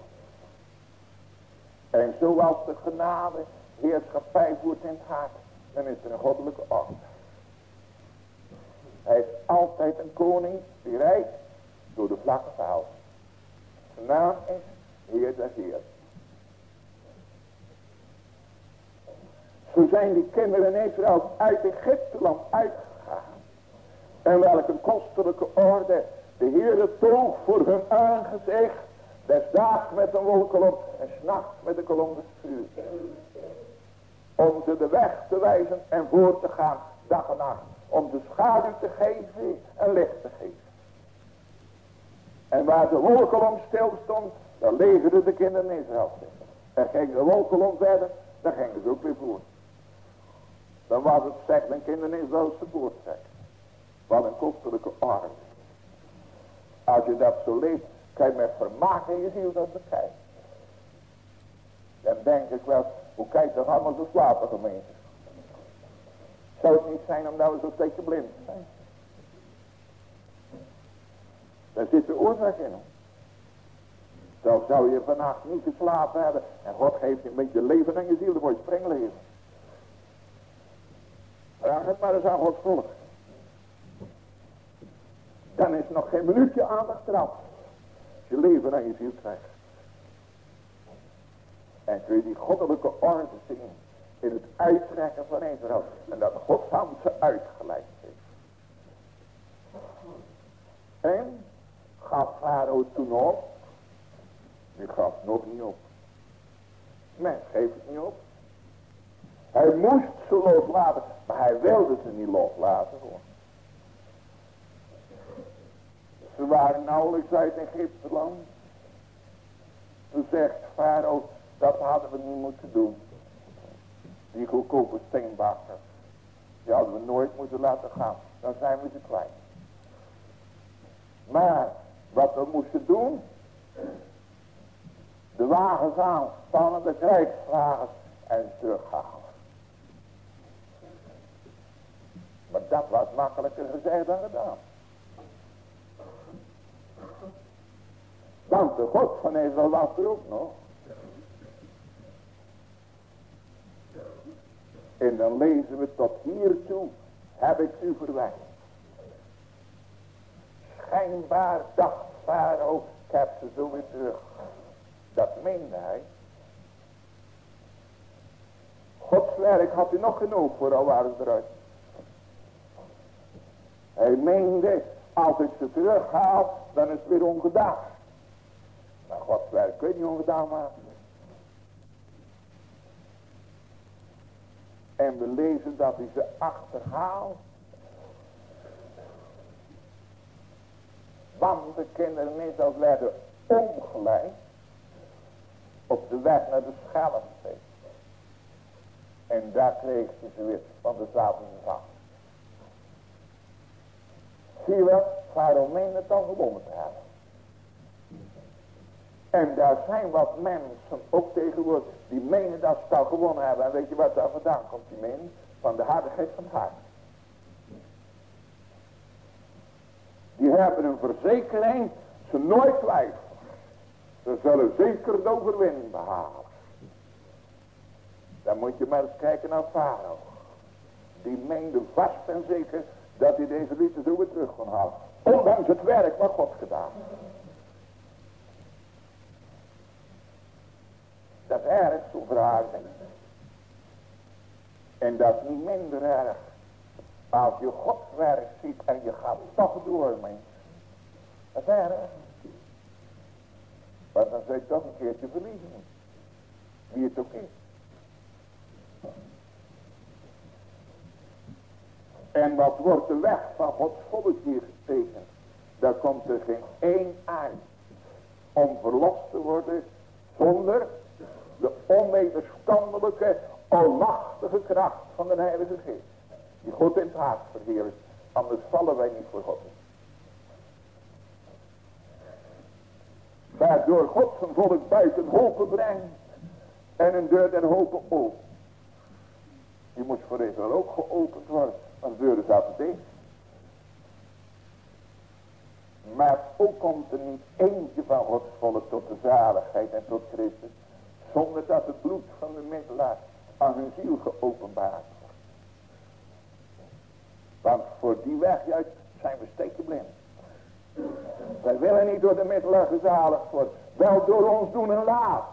En zoals de genade heerschappij voert in het hart. Dan is er een goddelijke orde. Hij is altijd een koning die rijdt door de vlakke verhouding. Zijn naam is Heer der Heer. Zo zijn die kinderen in Israël uit Egypteland uitgegaan. En welke kostelijke orde de Heere toog voor hun aangezicht. Des daags met een wolkolom en 's nachts met een kolom des vuurs. Om ze de weg te wijzen en voor te gaan dag en nacht. Om de schaduw te geven en licht te geven. En waar de wolkolom stil stond, daar legerden de kinderen in Israël. En ging de wolkolom verder, dan gingen ze ook weer voor. Dan was het zeg mijn kinderen in Israël te boord zeg. Wat een kostelijke orde. Als je dat zo leest, kan je met vermaak in je ziel dat bekijken. Dan denk ik wel, hoe kijkt toch allemaal zo slapen gemeente? Zou het niet zijn omdat we zo steeds blind zijn? Daar zit de oorzaak in. Zo zou je vannacht niet geslapen hebben. En God geeft je een beetje leven aan je ziel, dan word je springleven. Vraag het maar eens aan Gods volk. Dan is nog geen minuutje aandacht eraf. Als je leven aan je ziel krijgt. En kun je die goddelijke orde zien. In het uittrekken van Israël. En dat Gods hand ze uitgeleid heeft. En gaf Farao toen op. Nu gaf het nog niet op. Mens geeft het niet op. Hij moest ze loslaten. Maar hij wilde ze niet loslaten hoor. Ze waren nauwelijks uit Egypte land. Toen zegt Farao, dat hadden we niet moeten doen. Die goedkope steenbakken. Die hadden we nooit moeten laten gaan. Dan zijn we ze kwijt. Maar wat we moesten doen. De wagens aanspannen, de krijgswagens en terughalen. Maar dat was makkelijker gezegd dan gedaan. Want de God van Israël was er ook nog. En dan lezen we tot hiertoe heb ik u verwekt. Schijnbaar dacht Farao, ik heb ze zo weer terug. Dat meende hij. werk had hij nog genoeg voor al waren ze eruit. Hij meende, als ik ze terughaal, dan is het weer ongedaan. Maar Gods werk kun je niet ongedaan maken. En we lezen dat hij ze achterhaalt. Want de kinderen niet als werden omgeleid op de weg naar de Schelfzee. En daar kreeg ze ze weer, want er zaten ze vast. Zie je wat? Waarom meen het dan gewonnen te hebben? En daar zijn wat mensen ook tegenwoordig die menen dat ze het al gewonnen hebben. En weet je wat daar vandaan komt, die mening? Van de hardigheid van het hart. Die hebben een verzekering, ze nooit twijfelen. Ze zullen zeker de overwinning behalen. Dan moet je maar eens kijken naar Farao. Die meende vast en zeker dat hij deze liefde zo weer terug kon halen. Ondanks het werk wat God gedaan. Dat is erg zo verhaarding. En dat is niet minder erg. Als je Gods werk ziet en je gaat toch door, mens. Dat is erg. Maar dan zou je toch een keertje verliezen. Wie het ook is. En wat wordt de weg van Gods volk hier getekend? Daar komt er geen één uit om verlost te worden zonder de onwederstandelijke, almachtige kracht van de Heilige Geest. Die God in het hart verheerlijkt. Anders vallen wij niet voor God. Waardoor God zijn volk buiten hopen brengt. En een deur der hopen open. Die moest voor Israël ook geopend worden. Want de deuren zaten dicht. Maar ook komt er niet eentje van Gods volk tot de zaligheid en tot Christus. Zonder dat het bloed van de middelaar aan hun ziel geopenbaard wordt. Want voor die weg juist zijn we stekenblind. Wij willen niet door de middelaar gezaligd worden. Wel door ons doen en laat.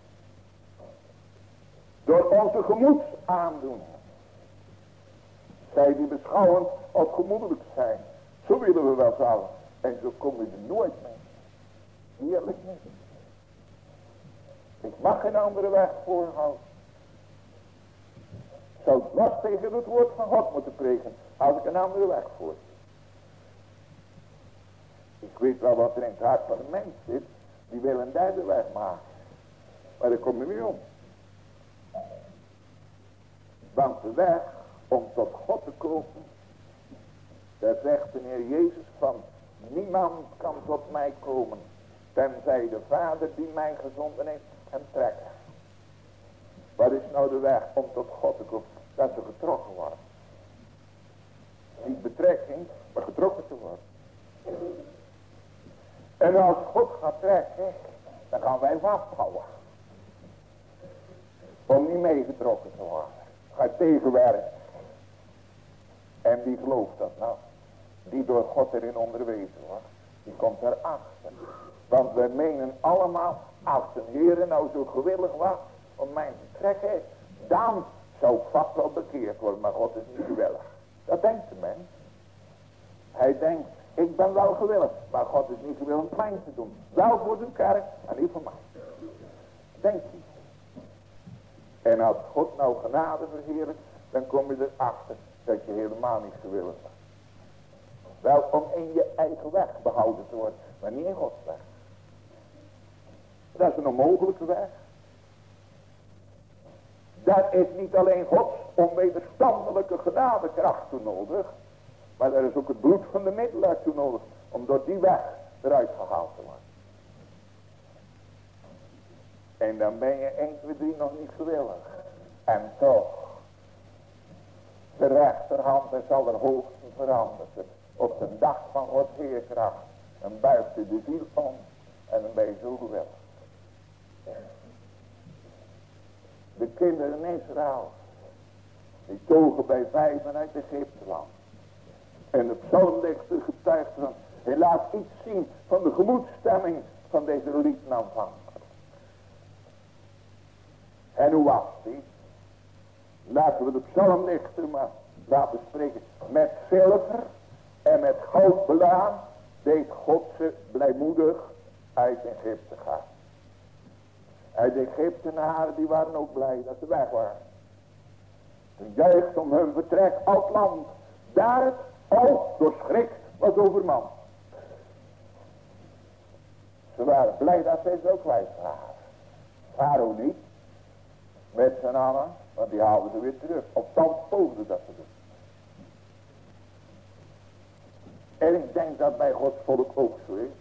Door onze gemoedsaandoening. Zij die beschouwend of gemoedelijk zijn. Zo willen we wel zalig. En zo kom je er nooit mee. Eerlijk niet. Ik mag geen andere weg voorhouden. Zou ik was tegen het woord van God moeten preken. Als ik een andere weg voor. Ik weet wel wat er in het hart van de mens zit. Die wil een derde weg maken. Maar daar kom je niet om. Want de weg om tot God te komen. Daar zegt de Heer Jezus van. Niemand kan tot mij komen. Tenzij de Vader die mij gezonden heeft hem trekken. Wat is nou de weg om tot God te komen? Dat ze getrokken worden. Niet betrekking, maar getrokken te worden. En als God gaat trekken, dan gaan wij vasthouden. Om niet meegetrokken te worden. Ga je tegenwerken. En wie gelooft dat nou? Die door God erin onderwezen wordt. Die komt erachter. Want wij menen allemaal, als de Heer nou zo gewillig was om mij te trekken, dan zou ik vast wel bekeerd worden. Maar God is niet gewillig. Dat denkt de mens. Hij denkt, ik ben wel gewillig, maar God is niet gewillig om mij te doen. Wel voor de kerk en niet voor mij. Denkt hij. En als God nou genade verheerlijkt, dan kom je erachter dat je helemaal niet gewillig bent. Wel om in je eigen weg behouden te worden, maar niet in Gods weg. Dat is een onmogelijke weg. Daar is niet alleen Gods onwederstandelijke genadekracht toe nodig, maar er is ook het bloed van de middelaar toe nodig, om door die weg eruit gehaald te worden. En dan ben je één, twee, drie nog niet gewillig. En toch, de rechterhand is al er hoogste veranderd. Op de dag van Gods heerkracht. Dan buigt je de ziel om. En dan ben je zo gewillig. De kinderen in Israël. Die togen bij vijven uit Egypteland. En de psalmdichter getuigt van. Hij laat iets zien van de gemoedstemming van deze liefdenaanvanger. En hoe was die? Laten we de psalmdichter maar laten spreken. Met zilver en met goud belaan deed God ze blijmoedig uit Egypte gaan. En de Egyptenaren die waren ook blij dat ze weg waren. Toen juicht om hun vertrek uit het land. Daar het ook door schrik was overman. Ze waren blij dat zij zo kwijt waren. Farao niet. Met zijn allen. Want die haalden ze weer terug. Op dan poogde dat ze doen. En ik denk dat bij Gods volk ook zo is.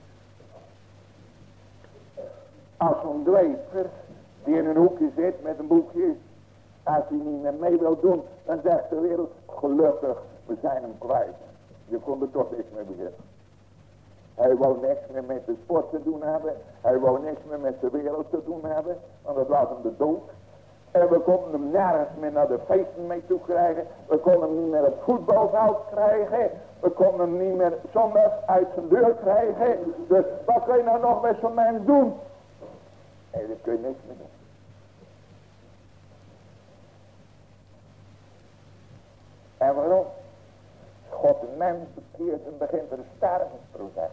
Als zo'n dweper die in een hoekje zit met een boekje. Als hij niet meer mee wil doen. Dan zegt de wereld. Gelukkig, we zijn hem kwijt. Je kon er toch niks mee beginnen. Hij wou niks meer met de sport te doen hebben. Hij wou niks meer met de wereld te doen hebben. Want dat was hem de dood. En we konden hem nergens meer naar de feesten mee toe krijgen. We konden hem niet meer op het voetbalveld krijgen. We konden hem niet meer zondag uit zijn deur krijgen. Dus wat kun je nou nog met zo'n mens doen? Nee, daar kun je niks meer doen. En waarom? God de mens bekeert en begint er een stervensproces.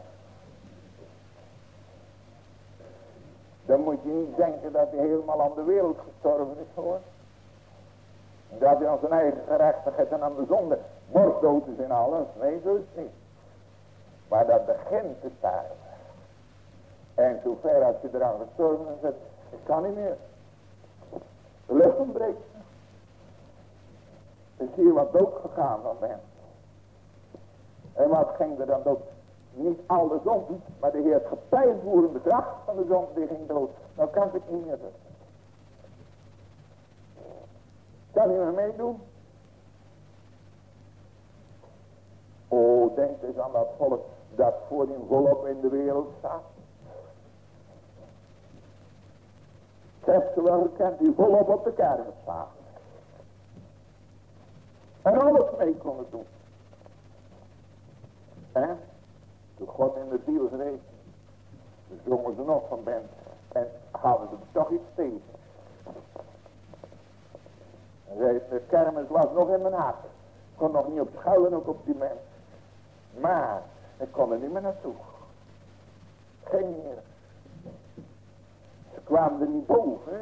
Dan moet je niet denken dat hij helemaal aan de wereld gestorven is hoor. Dat hij aan zijn eigen gerechtigheid en aan de zonde moorddood is in alles. Nee, zo is het niet. Maar dat begint te sterven. En zover als je eraan gestorven is, zegt, ik kan niet meer. De lucht ontbreekt. Is hier wat dood gegaan van mensen. En wat ging er dan dood? Niet al de zonden, maar de heerschappijvoerende kracht van de zonde die ging dood. Nou kan ik het niet meer doen. Kan hij maar meedoen? Oh, denk eens aan dat volk dat voor hem volop in de wereld staat. Ik heb ze wel gekend die volop op de kermis staan. En alles mee konden doen. En toen God in de ziel schreef, zongen ze nog van ben en hadden ze toch iets tegen. En zei, de kermis was nog in mijn hart. Ik kon nog niet op schuilen, ook op die mens. Maar ik kon er niet meer naartoe. Geen meer. Ze kwamen er niet boven.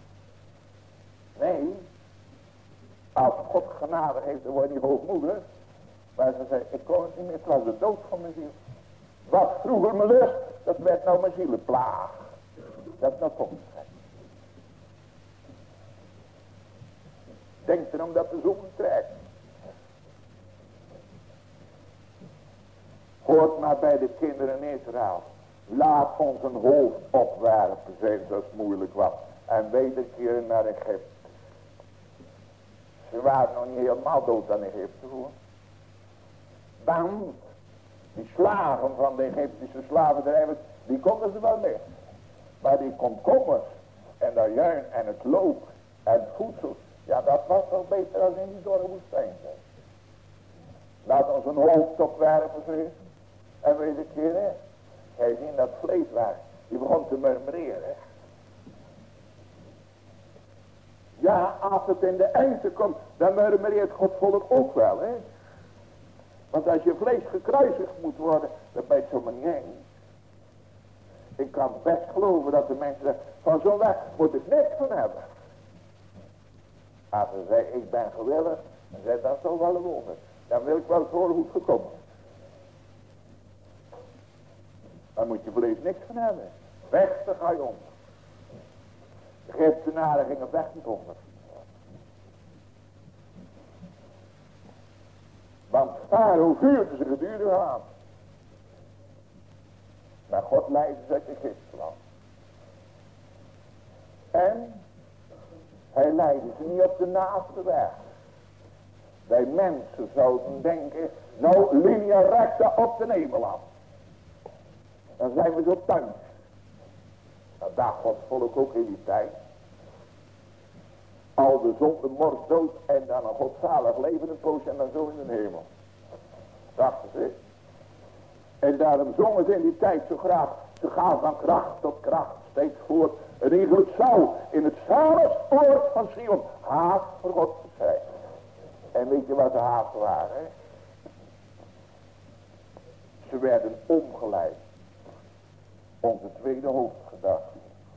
Nee. Als God genade heeft, dan word je niet hoogmoedig. Maar ze zei, ik kon het niet meer, het was de dood van mijn ziel. Wat vroeger mijn lust, dat werd nou mijn zielenplaag. Dat nou komt. Denk erom dat de zon trekt. Hoort maar bij de kinderen in Israël. Laat ons een hoofd opwerpen, zei ze als het moeilijk was. En wederkeren naar Egypte. Ze waren nog niet helemaal dood aan Egypte hoor. Want die slaven van de Egyptische slavendrijvers, die konden ze wel mee. Maar die komkommers en dat juin en het loop en het voedsel, ja dat was toch beter dan in die dorre woestijn. Laat ons een hoofd opwerpen, vrees. En weet ik keer, hè. Hij zien dat vlees waar, die begon te murmureren. Ja, als het in de eindste komt, dan murmureert God volk ook wel, hè. Want als je vlees gekruisigd moet worden, dan ben je het zomaar niet eens. Ik kan best geloven dat de mensen zeggen, van zo'n weg moet ik niks van hebben. Als ze zeggen, ik ben gewillig, dan zeg dat zo wel een wonder. Dan wil ik wel eens horen hoe het gekomen is. Dan moet je vlees niks van hebben. Weg, dan ga je onder. De Egyptenaren gingen weg niet onder. Want Farao vuurde ze gedurig aan. Maar God leidde ze uit Egypteland. En hij leidde ze niet op de naaste weg. Wij mensen zouden denken, nou linea recta op de Nemeland. Dan zijn we zo thuis. Dat dacht God volk ook in die tijd. Al de zonde mors dood en dan een godzalig leven een poosje en dan zo in de hemel. Dachten ze. En daarom zongen ze in die tijd zo graag. Ze gaan van kracht tot kracht steeds voort. Het eigenlijk zou in het zaligsoord van Sion haat voor God zijn. En weet je wat de haat waren? Hè? Ze werden omgeleid. Onze tweede hoofdgedachte.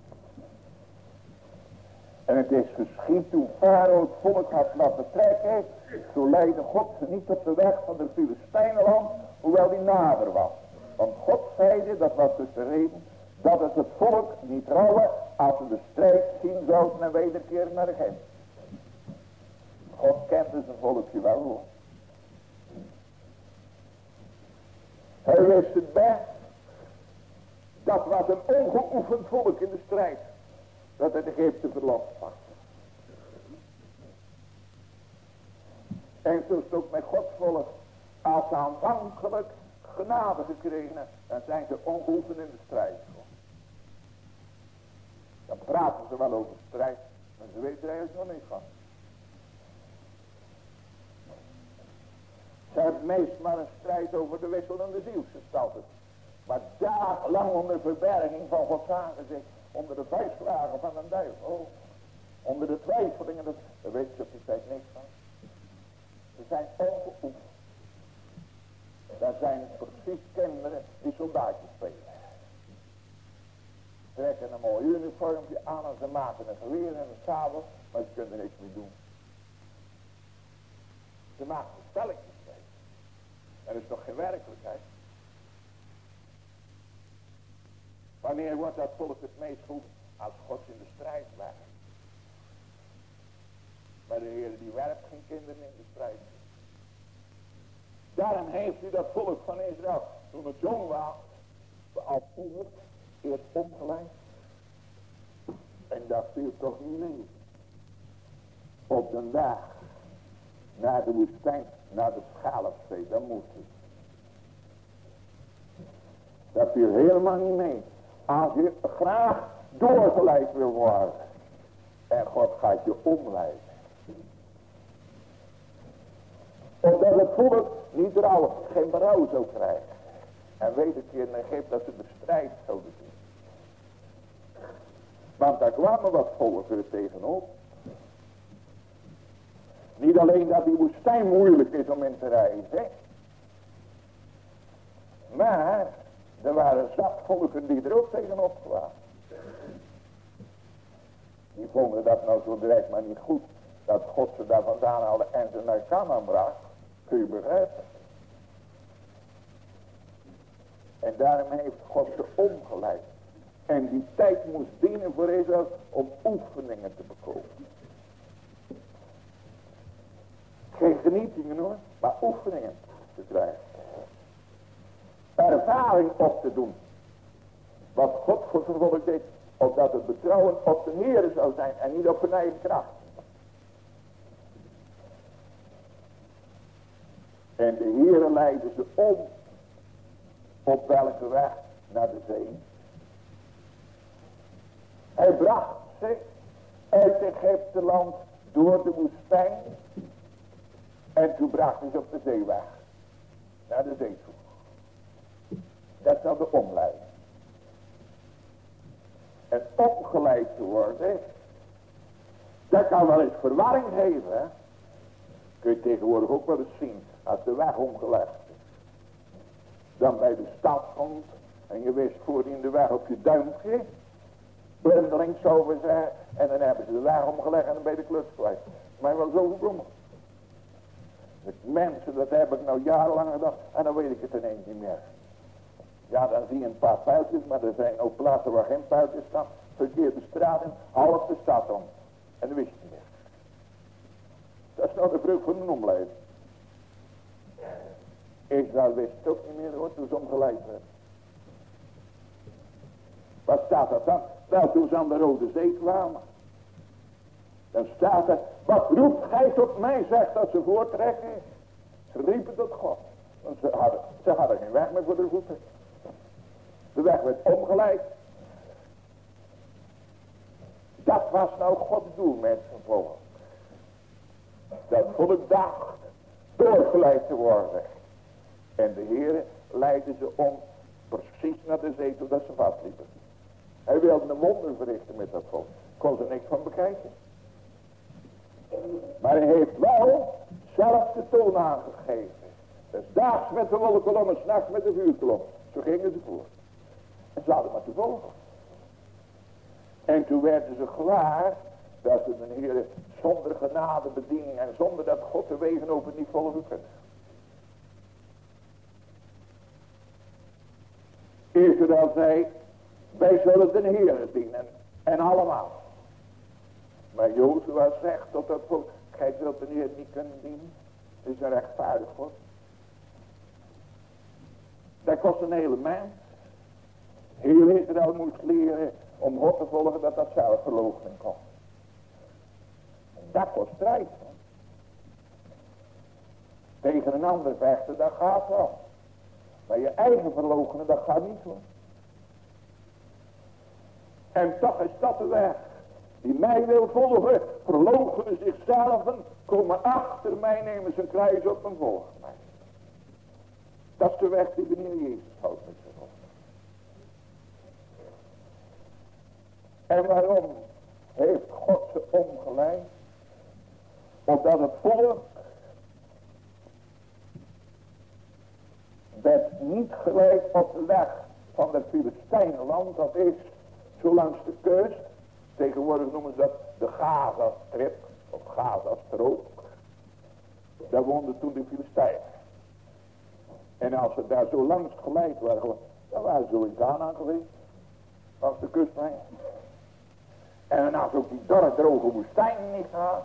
En het is geschied toen Farao het volk had laten trekken. Toen leidde God ze niet op de weg van de Filistijnenland, hoewel die nader was. Want God zeide, dat was dus de reden, dat het het volk niet rouwen als ze de strijd zien zouden en wederkeren naar hem. God kende zijn volkje wel hoor. Hij wist het best. Dat was een ongeoefend volk in de strijd. Dat het Egypte verlost was. En zo is het ook met Gods volk. Als ze aanvankelijk genade gekregen, dan zijn ze ongeoefend in de strijd. Dan praten ze wel over strijd, maar ze weten er eigenlijk nog niet van. Ze hebben meest maar een strijd over de wisselende zielsgestalten. Maar dagenlang onder verberging van Gods aangezicht, onder de vuistslagen van een duivel, onder de twijfelingen, dat, daar weet je op die tijd niks van. Ze zijn ongeoefend. Daar zijn precies kinderen die soldaatjes spelen. Ze trekken een mooi uniformpje aan en ze maken een geweer en een sabel, maar ze kunnen er niks mee doen. Ze maken spelletjes mee. Er is toch geen werkelijkheid. Wanneer wordt dat volk het meest goed? Als God in de strijd werkt. Maar de Heer die werpt geen kinderen in de strijd. Daarom heeft hij dat volk van Israël, toen het jong was, als volk eerst opgeleid. En dat viel toch niet mee. Op de dag naar de woestijn, naar de Schalfzee, dan moest hij. Dat viel helemaal niet mee. Als je graag doorgeleid wil worden. En God gaat je omleiden. Omdat het volk niet rouw, geen berouw zou krijgen. En weet ik in Egypte dat ze de strijd zouden zien. Want daar kwamen wat volken er tegenop. Niet alleen dat die woestijn moeilijk is om in te reizen. Maar er waren zat volken die er ook tegenop kwamen. Die vonden dat nou zo direct maar niet goed. Dat God ze daar vandaan haalde en ze naar Canaan bracht. Kun je begrijpen. En daarom heeft God ze omgeleid. En die tijd moest dienen voor Israël om oefeningen te bekomen. Geen genietingen hoor, maar oefeningen te krijgen. Ervaring op te doen. Wat God voor zijn volk deed, opdat het betrouwen op de Heer zou zijn en niet op hun eigen kracht. En de Heer leidde ze om. Op welke weg? Naar de zee. Hij bracht ze uit Egypte land door de woestijn. En toen bracht hij ze op de zeeweg. Naar de zee toe. Dat is nou de omleiding. En opgeleid te worden. Dat kan wel eens verwarring geven. Hè? Kun je tegenwoordig ook wel eens zien. Als de weg omgelegd is. Dan bij de stad komt. En je wist voordien de weg op je duimpje. Blindelings over zeggen. En dan hebben ze de weg omgelegd en dan ben je de kluts kwijt. Maar wel zo gekomen. Met mensen, dat heb ik nou jarenlang gedacht. En dan weet ik het ineens niet meer. Ja, dan zie je een paar pijltjes. Maar er zijn ook plaatsen waar geen pijltjes staan. Verkeerde straten, half de stad om. En dat wist je niet meer. Dat is nou de vrucht van een omleiding. Israël wist het ook niet meer hoor, toen ze omgeleid werden. Wat staat dat dan? Wel, toen ze aan de Rode Zee kwamen. Dan staat er, wat roept gij tot mij, zegt dat ze voortrekken. Ze riepen tot God. Want ze hadden, ze hadden geen weg meer voor de voeten. De weg werd omgeleid. Dat was nou Gods doel met zijn volk. Dat volk dacht doorgeleid te worden. En de Heer leidde ze om precies naar de zee toe dat ze vastliepen. Hij wilde een wonder verrichten met dat volk. Kon er niks van bekijken. Maar hij heeft wel zelf de toon aangegeven. Dus daags met de wolkenkolom en s'nachts met de vuurkolom. Zo gingen ze voor. En ze hadden maar te volgen. En toen werden ze gewaar dat ze de Heer zonder genade bediening en zonder dat God de wegen open niet volgen kunnen. Israël zei, wij zullen de Heer dienen en allemaal. Maar Jozua zegt tot dat volk, gij zult de Heer niet kunnen dienen. Dat is een rechtvaardig God. Dat kost een hele mens. Heel Israël moest leren om God te volgen, dat dat zelfverloochening kost. En dat kost strijd. Hè? Tegen een ander vechten, dat gaat wel. Maar je eigen verloochenen, dat gaat niet hoor. En toch is dat de weg. Die mij wil volgen, verloochenen zichzelf, komen achter mij, nemen zijn kruis op en volgen mij. Dat is de weg die de Heer Jezus houdt met zijn volk. En waarom heeft God ze omgeleid? Opdat het volk werd niet gelijk op de weg van het Filistijnenland, dat is zo langs de kust. Tegenwoordig noemen ze dat de Gaza-strip, of Gaza-strook. Daar woonden toen de Filistijnen. En als ze daar zo langs geleid waren, dan waren ze zo in Canaan geweest, langs de kustlijn. En als ook die dorre droge woestijn niet gehad.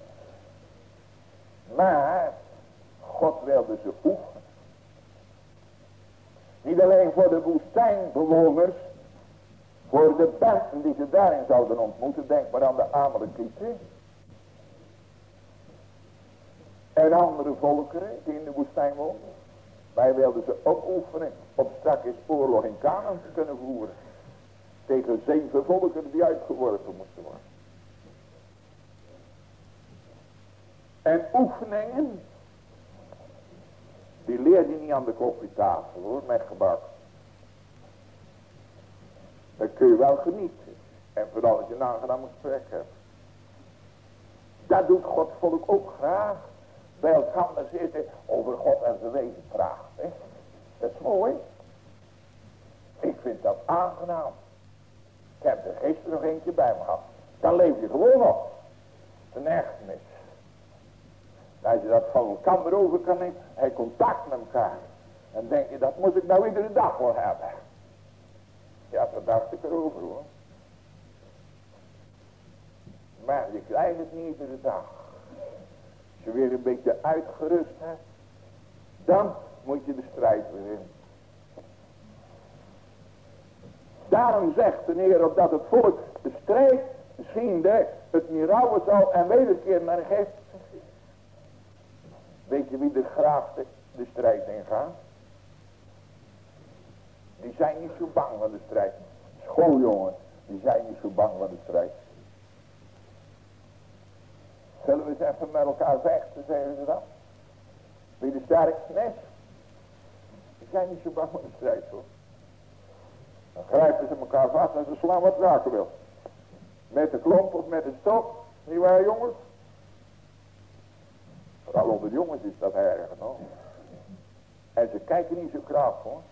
Maar God wilde ze oefenen. Niet alleen voor de woestijnbewoners, voor de benden die ze daarin zouden ontmoeten, denk maar aan de Amalekieten. En andere volkeren die in de woestijn woonden. Wij wilden ze ook oefenen om straks oorlog in Canaan te kunnen voeren. Tegen zeven volkeren die uitgeworpen moesten worden. En oefeningen, die leer je niet aan de koffietafel hoor, met gebak. Dan kun je wel genieten. En vooral als je een aangenaam gesprek hebt. Dat doet Gods volk ook graag. Bij elkaar zitten over God en zijn wezen praten. Hè? Dat is mooi. Ik vind dat aangenaam. Ik heb er gisteren nog eentje bij me gehad. Dan leef je gewoon nog. Een echtenis. Als je dat van elkaar erover kan nemen. Hij contact met elkaar. Dan denk je, dat moet ik nou iedere dag wel hebben. Ja, dat dacht ik erover hoor. Maar je krijgt het niet iedere dag. Als je weer een beetje uitgerust hebt. Dan moet je de strijd weer in. Daarom zegt de Heer opdat het volk de strijd ziende het niet rouwen zal en wederkeer naar de geest. Weet je wie er graag de, de strijd in gaat? Die zijn niet zo bang van de strijd. Schooljongen, die zijn niet zo bang van de strijd. Zullen we eens even met elkaar vechten, zeggen ze dan? Wie de sterkste is? Die zijn niet zo bang van de strijd hoor. Dan grijpen ze elkaar vast en ze slaan wat raken wil. Met de klomp of met de stok. Niet waar jongens? Vooral onder de jongens is dat erg no? En ze kijken niet zo graag hoor.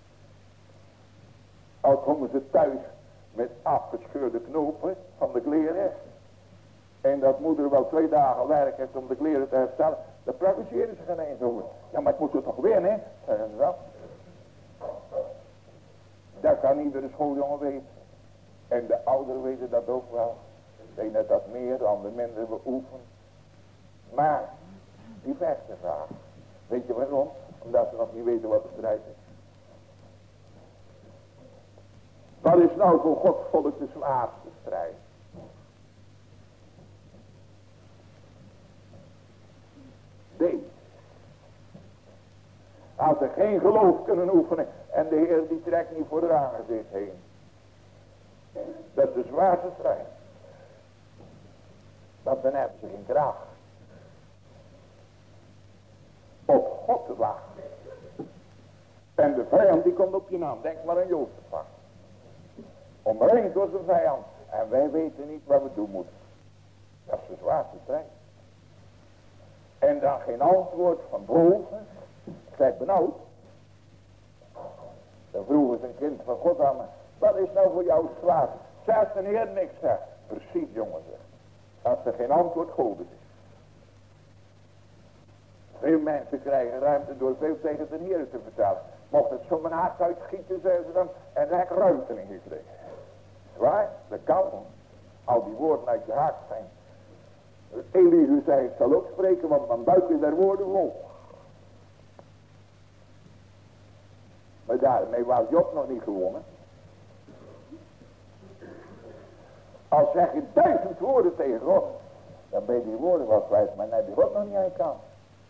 Al komen ze thuis met afgescheurde knopen van de kleren. En dat moeder wel twee dagen werk heeft om de kleren te herstellen. Dan praktiseren ze geen eens over. Ja, maar ik moet het toch winnen, hè? Zeggen ze dat. Dat kan iedere schooljongen weten. En de ouderen weten dat ook wel. De ene dat meer, de ander minder beoefenen. Maar, die vechten graag. Weet je waarom? Omdat ze nog niet weten wat de strijd is. Wat is nou voor Gods volk de zwaarste strijd? Deze. Als ze geen geloof kunnen oefenen en de Heer die trekt niet voor de aangezicht heen. Dat is de zwaarste strijd. Want dan hebben ze geen kracht. Op God te wachten. En de vijand die komt op je naam. Denk maar aan Jozef. Omringd door zijn vijand. En wij weten niet wat we doen moeten. Dat is de zwaarste strijd. En dan geen antwoord van boven. Ik krijg benauwd. Dan vroeg eens een kind van God aan me. Wat is nou voor jou zwaar? Zegt de Heer niks, zegt. Precies, jongen, zegt. Als er geen antwoord Godes is. Veel mensen krijgen ruimte door veel tegen de Heer te vertellen. Mocht het zo mijn hart uitschieten, zeggen ze dan. En dan heb ik ruimte in gekregen. Zwaar, dat kan. Al die woorden uit je hart zijn. Elihu zei, ik zal ook spreken, want mijn buik is daar woorden vol. Maar daarmee was Job nog niet gewonnen. Als zeg je duizend woorden tegen God, dan ben je die woorden wel kwijt, maar dan heb je God nog niet aan je kant.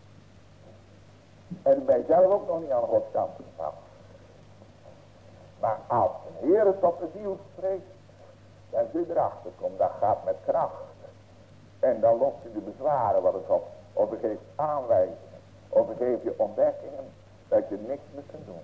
En dan ben je zelf ook nog niet aan Gods kant gestaan. Maar als de Heer tot de ziel spreekt, dan zul je erachter komen, dat gaat met kracht. En dan lost je de bezwaren wat het op. Of hij geeft aanwijzingen. Of hij geeft je ontdekkingen dat je niks meer kunt doen.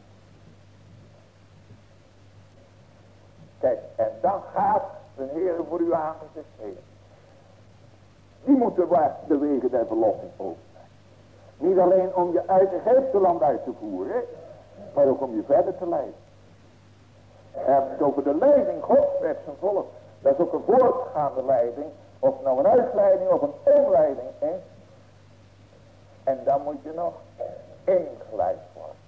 Kijk, en dan gaat de Heer voor uw aangezicht heen. Die moet de, de wegen der verlossing openen. Niet alleen om je uit het Egypteland uit te voeren, maar ook om je verder te leiden. En het over de leiding Gods met zijn volk. Dat is ook een voortgaande leiding. Of het nou een uitleiding of een omleiding is. En dan moet je nog ingeleid worden.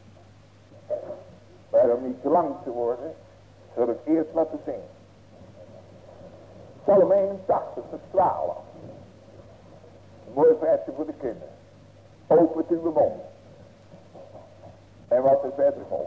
Maar om niet te lang te worden, zal ik eerst laten zingen. Psalm eenentachtig, vers twaalf. Een mooi versje voor de kinderen. Opent uw mond. En wat er verder volgt.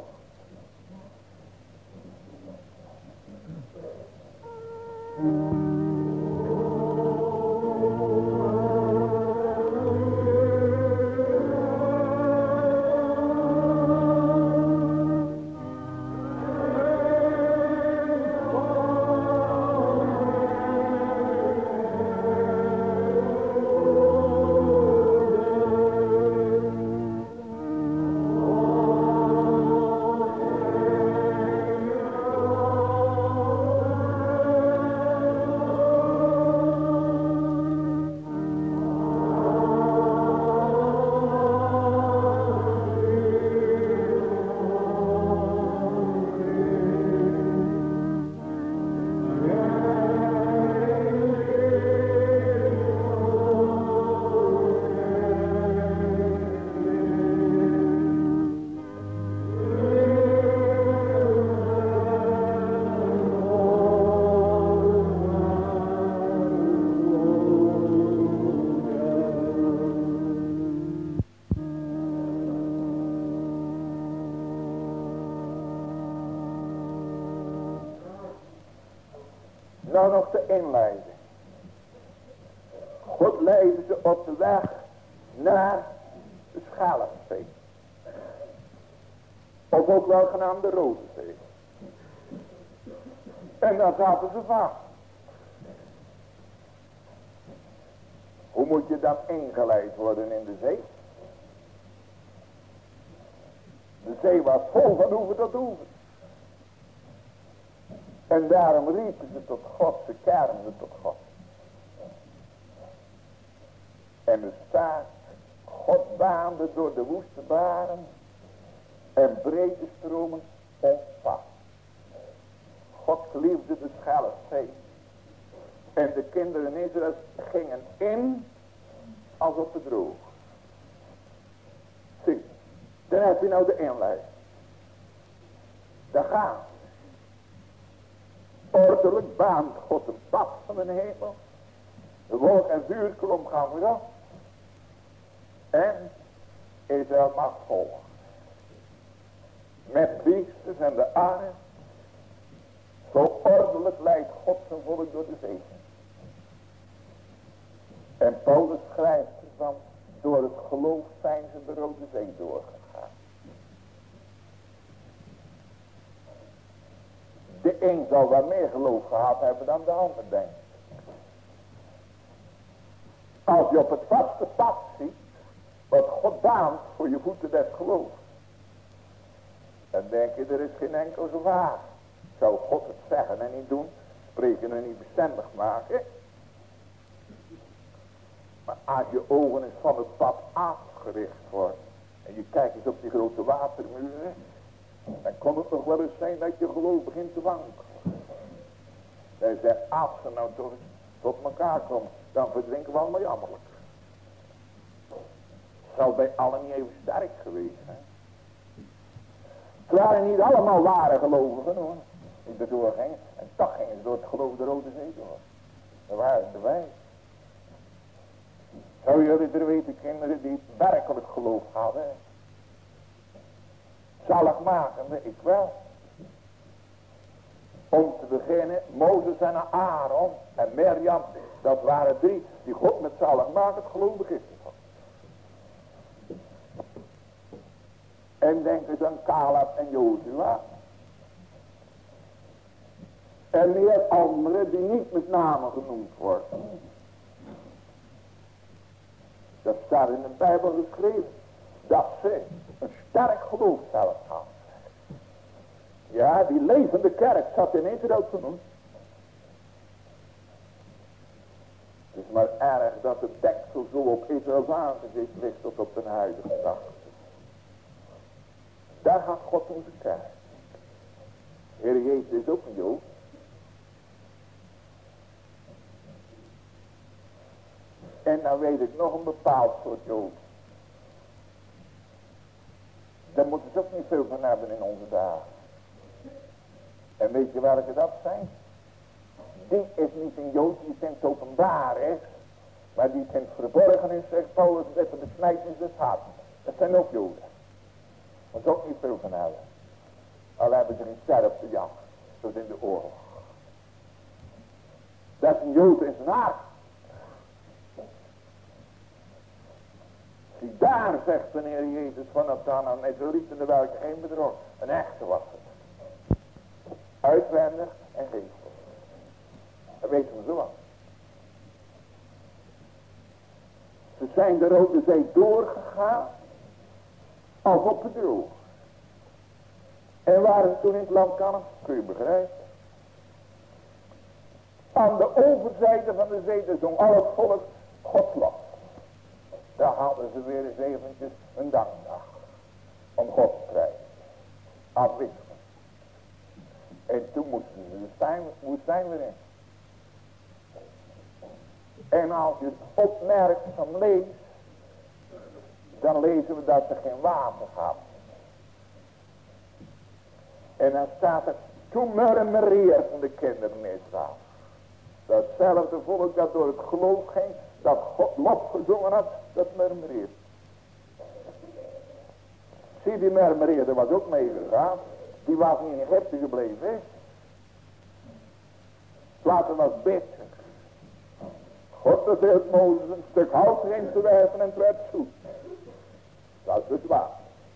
Nou nog de inleiding. God leidde ze op de weg naar de Schelfzee. Of ook wel genaamd de Rode Zee. En daar zaten ze vast. Hoe moet je dan ingeleid worden in de zee? De zee was vol van oever tot oever. En daarom riepen ze tot God, ze kermden tot God. En er staat, God baande door de woeste baren en brede stromen ontvast. God liefde de Schelfzee. En de kinderen Israël gingen in als op de droog. Zie, dan heb je nou de inleiding. Daar gaan. Ordelijk baant God een pad van de hemel. De wolk en vuurkolom gaan vooraf. En Israël mag volgen. Met priesters en de armen. Zo ordelijk leidt God zijn volk door de zee. En Paulus schrijft ervan. Door het geloof zijn ze de Rode Zee doorgegaan. De een zal wel meer geloof gehad hebben dan de ander, denk ik. Als je op het vaste pad ziet, wat God baant voor je voeten des geloofs, dan denk je, er is geen enkel gevaar. Zou God het zeggen en niet doen, spreken en niet bestendig maken. Maar als je ogen eens van het pad afgericht wordt en je kijkt eens op die grote watermuren, dan kon het nog wel eens zijn dat je geloof begint te wankelen. Hij zegt, als ze nou toch eens tot elkaar komen, dan verdrinken we allemaal jammerlijk. Het zou bij allen niet even sterk geweest zijn. Het waren niet allemaal ware gelovigen hoor, die erdoor gingen. En toch gingen ze door het geloof de Rode Zee door. Dat waren erbij. Zou jullie er weten, kinderen die werkelijk geloof hadden? Zaligmakende, ik wel. Om te beginnen, Mozes en Aaron en Mirjam, dat waren drie die God met zaligmakend geloof begiftigd had. En denk eens aan Caleb en Jozua. En meer anderen die niet met namen genoemd worden. Dat staat in de Bijbel geschreven. Dat ze een sterk geloof zelf hadden. Ja, die levende kerk zat in Israël te doen. Het is maar erg dat het deksel zo op Israëls aangezicht ligt tot op de huidige dag. Daar gaat God onze kerk. Heer Jezus is ook een Jood. En dan weet ik nog een bepaald soort Jood. Daar moeten ze ook niet veel van hebben in onze dagen. En weet je welke dat zijn? Die is niet een Jood die in het openbaar is. Maar die in het verborgen is, zegt Paulus, met de besnijdenis des harten. Dat zijn ook Joden. Daar ze ook niet veel van hebben. Al hebben ze geen sterfte jacht. Zoals in de oorlog. Dat is een Jood in zijn hart. Zie daar, zegt de Heer Jezus vanaf dan aan Israëlieten, welke geen bedrog. Een echte was het. Uitwendig en geestelijk. Dat weten we zo wat. Ze zijn de Rode Zee doorgegaan als op het droog. En waren ze toen in het land Kanaan? Kun je begrijpen. Aan de overzijde van de zee, daar zong al het volk Gods lof. Daar hadden ze weer eens eventjes een dankdag. Om God te krijgen. Afwisselen. En toen moesten ze de stijn, woestijn weer in. En als je het opmerkzaam leest, dan lezen we dat ze geen water hadden. En dan staat er, toen murmureerden de kinderen Israël. Datzelfde volk dat door het geloof ging, dat God lof gezongen had, dat murmureerde. Zie, die murmureerde was ook meegegaan. Die was niet in Egypte gebleven. He? Later was bitter. God beveelt Mozes een stuk hout erin te werpen en het werd zoet. Dat is het water.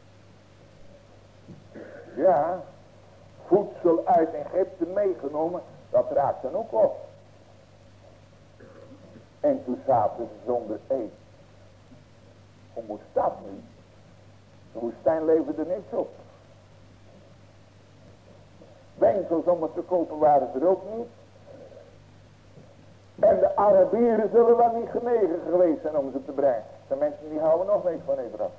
Ja, voedsel uit Egypte meegenomen, dat raakt dan ook op. En toen zaten ze zonder eten. Hoe moest dat nu? De woestijn leverde niks op. Wenkels om het te kopen waren er ook niet. En de Arabieren zullen wel niet genegen geweest zijn om ze te brengen. De mensen die houden nog niks van Abraham.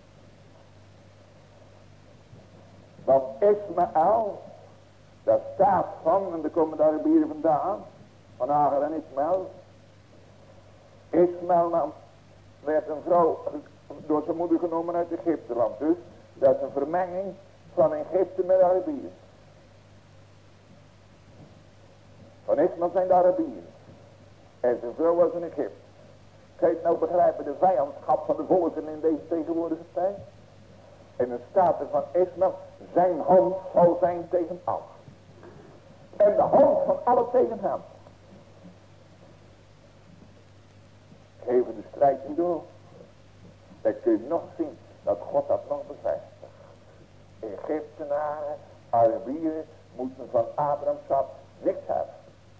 Want Ismaël, dat staat van, en daar komen de Arabieren vandaan, van Hagar en Ismaël. Ismaël nam, werd een vrouw door zijn moeder genomen uit Egypteland. Dus dat is een vermenging van Egypte met Arabieren. Van Ismaël zijn de Arabieren. En zijn vrouw was in Egypte. Kan je het nou begrijpen, de vijandschap van de volken in deze tegenwoordige tijd? En dan staat er van Ismaël, zijn hand zal zijn tegen allen. En de hand van allen tegen hem. Geven de strijd niet door. Dan kun je nog zien dat God dat nog bevestigt. Egyptenaren, Arabieren moeten van Abrahams stad niks hebben.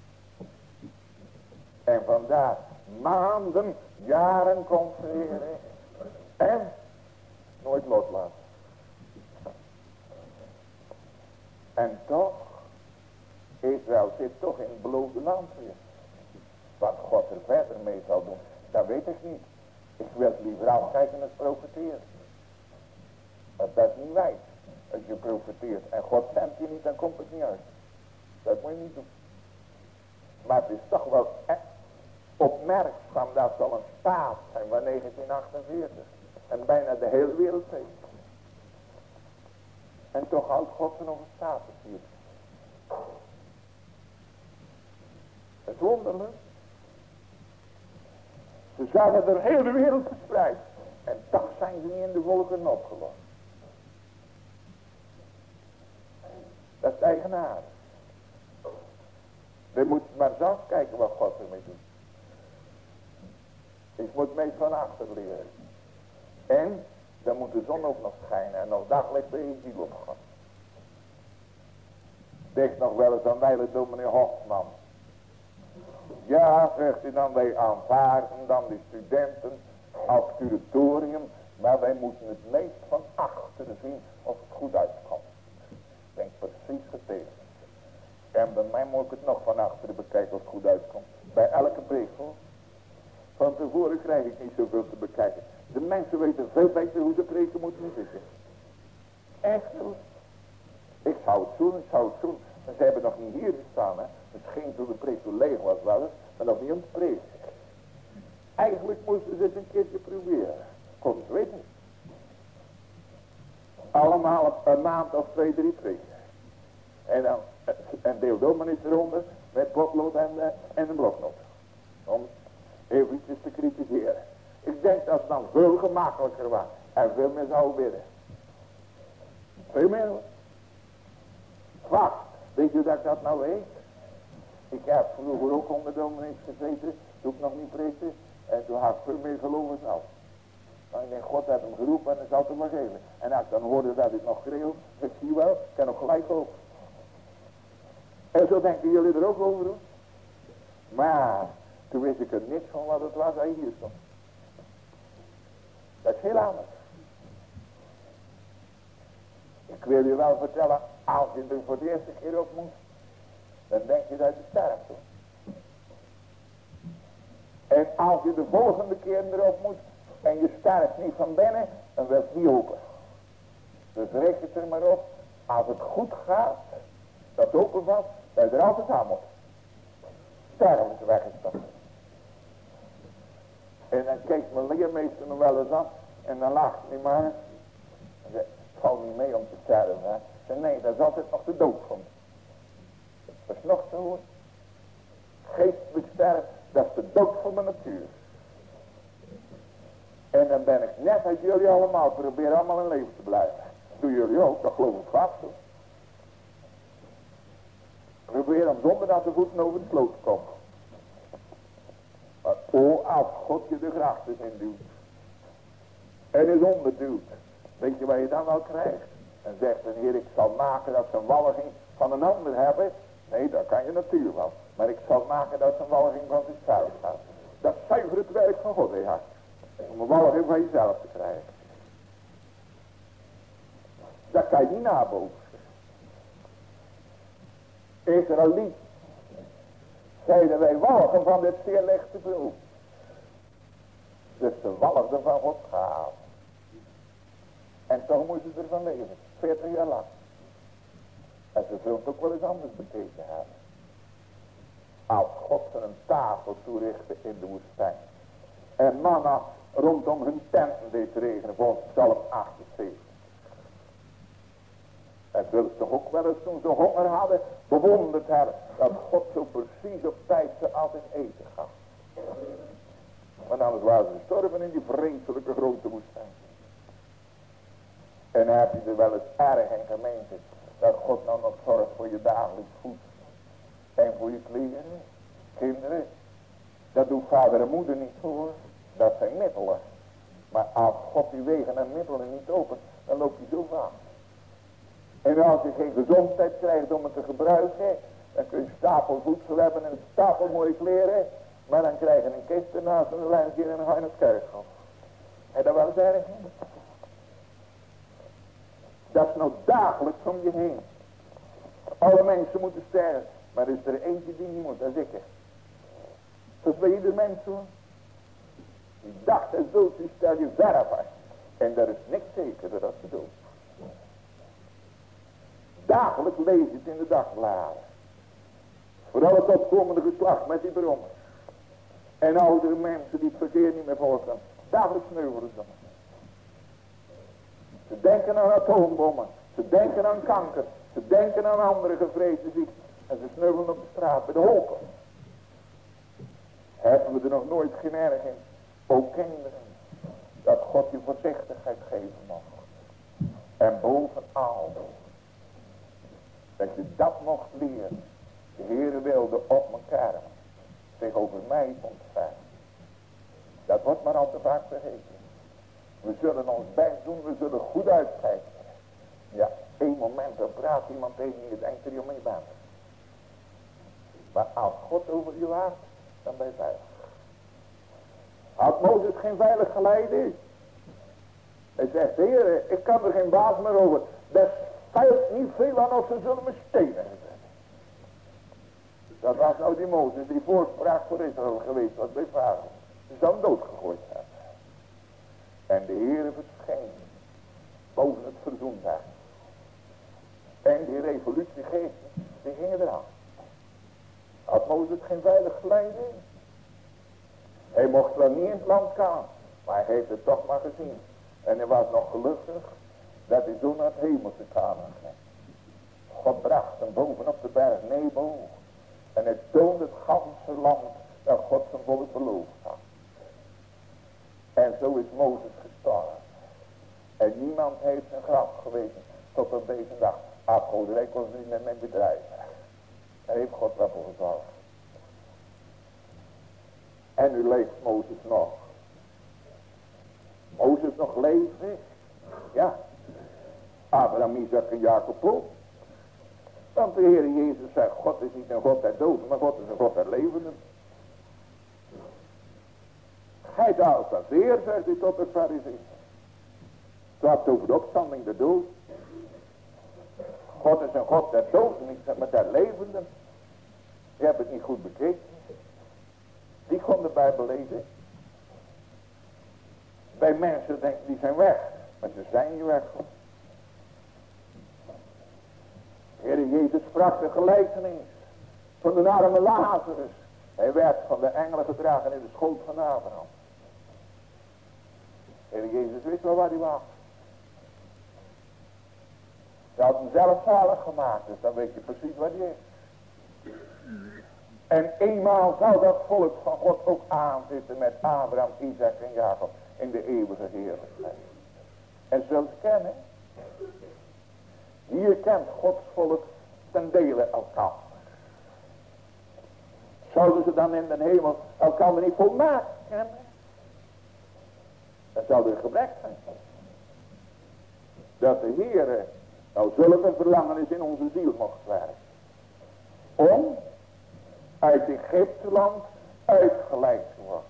En vandaar maanden, jaren confereren en nooit loslaten. En toch Israël zit toch in het beloofde land weer. Wat God er verder mee zal doen, dat weet ik niet. Ik wil het liever afkijken als profeteren. Want dat is niet wijs. Als je profeteert en God stemt je niet, dan komt het niet uit. Dat moet je niet doen. Maar het is toch wel echt opmerkzaam dat zal een staat zijn van negentien achtenveertig. En bijna de hele wereld heeft. En toch houdt God er nog een staat hier. Het is wonderlijk. Ze zagen er heel de wereld verspreid. En toch zijn ze niet in de volkeren opgelost. Dat is eigenaardig. We moeten maar zelf kijken wat God ermee doet. Ik moet mee van achter leren. En dan moet de zon ook nog schijnen. En nog daglicht de ziel op God. Denk nog wel eens aan wijle dominee Hofman. Ja, zegt hij dan, wij aanvaarden dan die studenten als curatorium. Maar wij moeten het meest van achteren zien of het goed uitkomt. Ik denk precies getegend. En bij mij moet ik het nog van achteren bekijken of het goed uitkomt. Bij elke preek hoor. Van tevoren krijg ik niet zoveel te bekijken. De mensen weten veel beter hoe ze preken moeten zitten. Echt hoor. Ik zou het doen, ik zou het doen. En ze hebben nog niet hier gestaan hè. Misschien toen de preek zo leeg was wel eens. Maar nog niet om te preken. Eigenlijk moesten ze het een keertje proberen. Kon ze weten. Allemaal een maand of twee, drie preken. En dan en deel dominee eronder met potlood en, uh, en een bloknoot. Om eventjes te kritiseren. Ik denk dat het dan veel gemakkelijker was. En veel meer zou bidden. Veel meer hoor. Vast. Weet je dat ik dat nou weet? Ik heb vroeger ook onder dominees gezeten. Toen ik nog niet preekte. En toen had ik veel meer geloven zelf. Maar ik denk, God heeft hem geroepen en hij zal het hem maar geven. En als ik dan hoorde dat ik nog schreeuw. Ik zie wel, ik kan nog gelijk over. En zo denken jullie er ook over hoor. Maar toen wist ik er niks van wat het was hij hier stond. Dat is heel anders. Ik wil je wel vertellen, als je er voor de eerste keer op moet, dan denk je dat je sterft hoor. En als je de volgende keer erop moet, en je sterft niet van binnen, dan wil het niet open. Dus reken het er maar op, als het goed gaat, dat open valt, dat je er altijd aan moet. Sterven ze weggestapt. En dan kijkt mijn leermeester me wel eens aan, en dan lacht hij maar. En zegt, het valt niet mee om te sterven. Hè? Zeg, nee, dat is altijd nog de dood van me. Dat is nog zo hoor. Geestelijk sterven, dat is de dood van mijn natuur. En dan ben ik net als jullie allemaal, probeer allemaal in leven te blijven. Doen jullie ook, dat geloof ik vast hoor. Probeer om zonder dat de voeten over de sloot te komen. Maar oh, als God je de grachten in duwt. En is onderduwt. Weet je wat je dan wel krijgt? En zegt de Heer, ik zal maken dat ze een walging van een ander hebben. Nee, dat kan je natuurlijk wel. Maar ik zal maken dat ze een walging van zichzelf gaat. Dat is zuiver het werk van God, hè. Om een walging van jezelf te krijgen. Dat kan je niet nabootsen. Israëliet. Zeiden wij walgen van dit zeer lichte beroep. Dus ze walgden van God gehaald. En toch moesten ze ervan leven. veertig jaar lang. En ze zullen het ook wel eens anders bekeken hebben. Als God ze een tafel toerichtte in de woestijn. En manna rondom hun tenten deed regenen. Volgens Psalm achtenzeventig. En zullen ze toch ook wel eens toen ze honger hadden bewonderd hebben. Dat God zo precies op tijd ze altijd eten gaf. Want anders waren ze gestorven in die vreselijke grote woestijn. En heb je er wel eens erg in gemeente. Dat God nou nog zorgt voor je dagelijks voedsel. En voor je kleren. Kinderen. Dat doet vader en moeder niet voor. Dat zijn middelen. Maar als God die wegen en middelen niet opent. Dan loop je zo vaak. En als je geen gezondheid krijgt om het te gebruiken. Dan kun je stapel voedsel hebben en een stapel mooie kleren. Maar dan krijg je een kist ernaast en een lijntje en dan ga je naar het kerkhof. En dat wel eens erg niet. Dat is nou dagelijks om je heen. Alle mensen moeten sterven. Maar is er eentje die niet moet, dat is ik. Dat is bij ieder mens hoor. Die dag des doods, die stel je ver af. En daar is niks zekerder dan de dood. Dagelijks lees je het in de dagbladen. Vooral het opkomende geslacht met die brommers. En oudere mensen die het verkeer niet meer volgen. Dagelijks sneuvelen ze. Ze denken aan atoombommen. Ze denken aan kanker. Ze denken aan andere gevreesde ziekten. En ze sneuvelen op de straat bij de holpen. Hebben we er nog nooit geen erg in. Ook kinderen. Dat God je voorzichtigheid geven mag. En bovenal. Dat je dat mocht leren. De Heere wilde op mijn kerm zich over mij ontfermen. Dat wordt maar al te vaak vergeten. We zullen ons best doen, we zullen goed uitkijken. Ja, één moment dan praat iemand tegen je, denkt er je mee bent. Maar als God over je waakt, dan ben je veilig. Had Mozes geen veilig geleide? Hij zegt, Heer, ik kan er geen baas meer over. Er feilt niet veel aan of ze zullen me stenen zetten. Dat was nou die Mozes die voorspraak voor Israël geweest was bij Farao. Ze zou hem doodgegooid hebben. En de Heere verscheen boven het verzoendag. En die revolutiegeesten, die gingen eraan. Had Mozes geen veilig geleide? Hij mocht wel niet in het land gaan, maar hij heeft het toch maar gezien. En hij was nog gelukkig dat hij zo naar het hemelse Kanaan ging. God bracht hem boven op de berg Nebo. En hij toonde het ganse land dat God zijn volk beloofd had. En zo is Mozes gestorven. En niemand heeft zijn graf geweten tot op deze dag. Afgoderijk was niet met mijn bedrijf. Daar heeft God wel voor gezorgd. En nu leeft Mozes nog. Mozes nog leeft. Ja. Abraham, Isaac en Jacob ook. Want de Heer Jezus zegt, God is niet een God der doden, maar God is een God der levenden. Gij daalt dat zeer, zegt hij tot de Farizeeën. Het had over de opstanding der dood. God is een God der doden, niet maar der levenden. Je hebt het niet goed bekeken. Die kon de Bijbel lezen. Bij mensen denken die zijn weg, maar ze zijn niet weg. Heer Jezus sprak de gelijkenis van de arme Lazarus. Hij werd van de engelen gedragen in de schoot van Abraham. Heer Jezus wist wel waar hij was. Hij had hem zelf zalig gemaakt, dus dan weet je precies waar hij is. En eenmaal zal dat volk van God ook aanzitten met Abraham, Isaac en Jacob in de eeuwige heerlijkheid. En zult kennen. Hier kent Gods volk ten dele elkaar. Zouden ze dan in de hemel elkaar niet volmaakt kennen? Dat zou er gebrek zijn. Dat de Heer nou zulke verlangenis in onze ziel mocht werken. Om uit Egypteland uitgeleid te worden.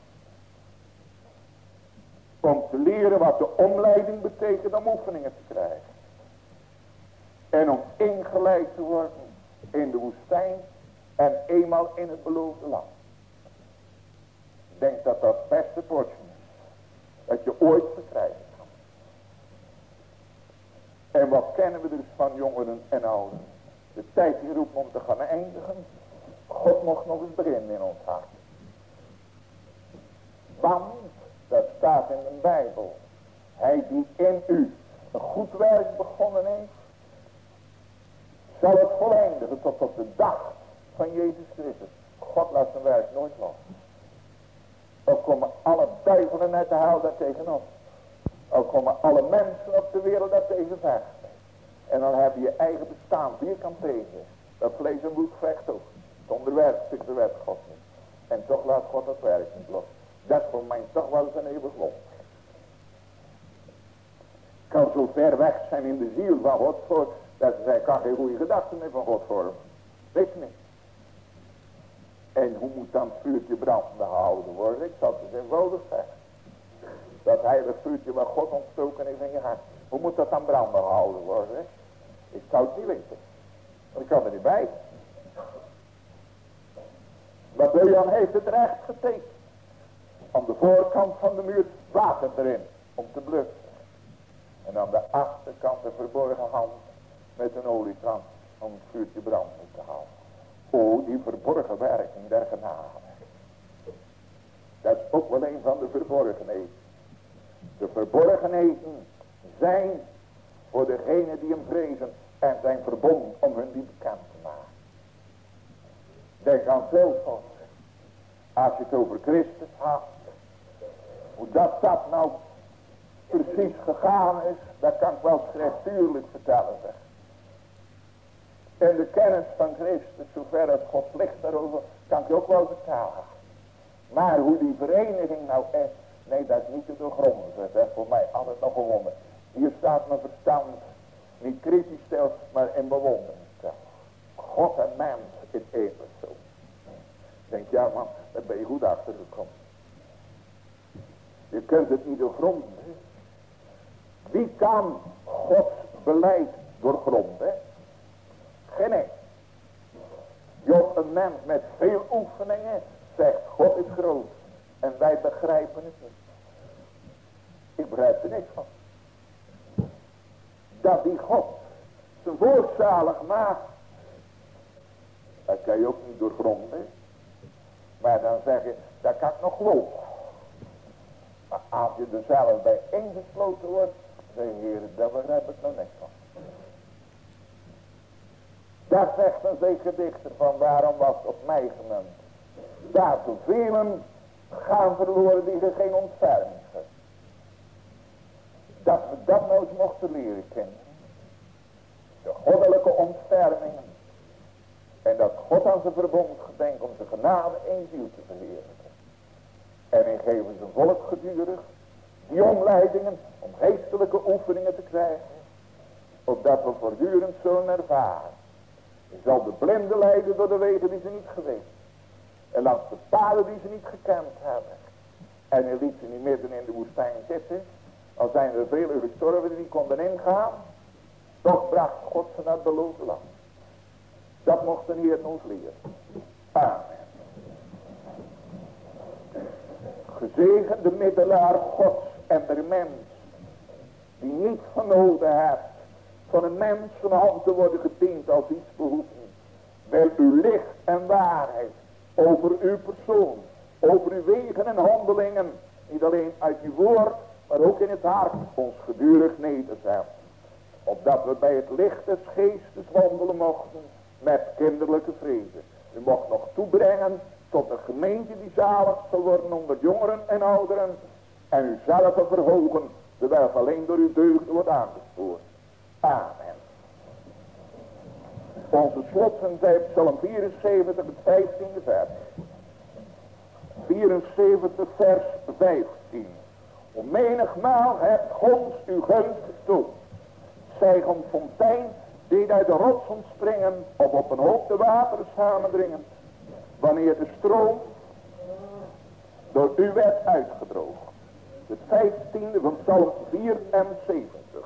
Om te leren wat de omleiding betekent om oefeningen te krijgen. En om ingeleid te worden in de woestijn en eenmaal in het beloofde land. Ik denk dat dat het beste portje is. Dat je ooit verkrijgen kan. En wat kennen we dus van jongeren en ouderen. De tijd die roept om te gaan eindigen. God mocht nog eens beginnen in ons hart. Want, dat staat in de Bijbel. Hij die in u een goed werk begonnen heeft. Zal het voleindigen tot op de dag van Jezus Christus. God laat zijn werk nooit los. Al komen alle duivelen uit de hel daar tegenop. Al komen alle mensen op de wereld daar tegen vechten. En dan heb je je eigen bestaan vierkant tegen. Dat vlees en bloed vecht ook. Het onderwerpt zich de wet God niet. En toch laat God het werk niet los. Dat is voor mij toch wel eens een eeuwig lot. Kan zo ver weg zijn in de ziel van God voor. Dat zij kan geen goede gedachten meer van God vormen. Weet je niet. En hoe moet dan het vuurtje brandende gehouden worden? Ik zal het dus eenvoudig zeggen. Dat heilige vuurtje waar God ontstoken heeft in je hart. Hoe moet dat dan branden gehouden worden? Ik zou het niet weten. Want ik kan er niet bij. Maar Bejan heeft het recht getekend. Aan de voorkant van de muur water erin. Om te blussen. En aan de achterkant de verborgen hand. Met een oliekrans. Om het vuurtje branden te houden. O, die verborgen werking der genade. Dat is ook wel een van de verborgenheden. De verborgenheden zijn voor degenen die hem vrezen en zijn verbonden om hun die bekend te maken. Denk aan zelfs als je het over Christus had, hoe dat dat nou precies gegaan is, dat kan ik wel schriftuurlijk vertellen. Zeg. En de kennis van Christus, zover als God ligt daarover, kan ik je ook wel vertellen. Maar hoe die vereniging nou is, nee, dat is niet te doorgronden. Dat is voor mij altijd nog een wonder. Hier staat mijn verstand niet kritisch stil, maar in bewondering stil. God en mens in één persoon. Denk, ja man, daar ben je goed achtergekomen. Je kunt het niet doorgronden. Hè? Wie kan Gods beleid doorgronden? Geen één. Job, een mens met veel oefeningen, zegt God is groot. En wij begrijpen het niet. Ik begrijp er niks van. Dat die God zijn woord zalig maakt. Dat kan je ook niet doorgronden. Maar dan zeg je, dat kan ik nog geloven. Maar als je er zelf bij ingesloten wordt, zeg je, Heer, daar begrijp ik nog niks van. Daar zegt een zeker dichter van, waarom was het op mij gemunt? Daartoe velen gaan verloren die er geen ontferming hebben. Dat we dat nou eens mochten leren kennen. De goddelijke ontfermingen. En dat God aan zijn verbond gedenkt om zijn genade en ziel te verheerlijken. En hij geeft zijn volk gedurig die omleidingen om geestelijke oefeningen te krijgen. Opdat we voortdurend zullen ervaren. Je zal de blinde leiden door de wegen die ze niet geweest. En langs de paden die ze niet gekend hebben. En hij liet ze niet midden in de woestijn zitten. Al zijn er velen gestorven die niet konden ingaan. Toch bracht God ze naar het beloofde land. Dat mocht de Heer ons leren. Amen. Gezegende middelaar Gods en der mens. Die niet genoten heeft van een mens van hand te worden gediend als iets behoeven. Wel uw licht en waarheid over uw persoon. Over uw wegen en handelingen. Niet alleen uit uw woord, maar ook in het hart ons gedurig nederzet. Opdat we bij het licht des geestes wandelen mochten met kinderlijke vrede. U mocht nog toebrengen tot een gemeente die zalig zal worden onder jongeren en ouderen. En u zelf verhogen, terwijl alleen door uw deugd wordt aangespoord. Amen. Onze slotsen zijn Psalm vierenzeventig, het vijftiende vers. vierenzeventig vers vijftien. Om menigmaal hebt God uw gunst getoond. Zij een fontein deed uit de rots ontspringen of op een hoop de wateren samendringen. Wanneer de stroom door u werd uitgedroogd. Het vijftiende van Psalm vierenzeventig.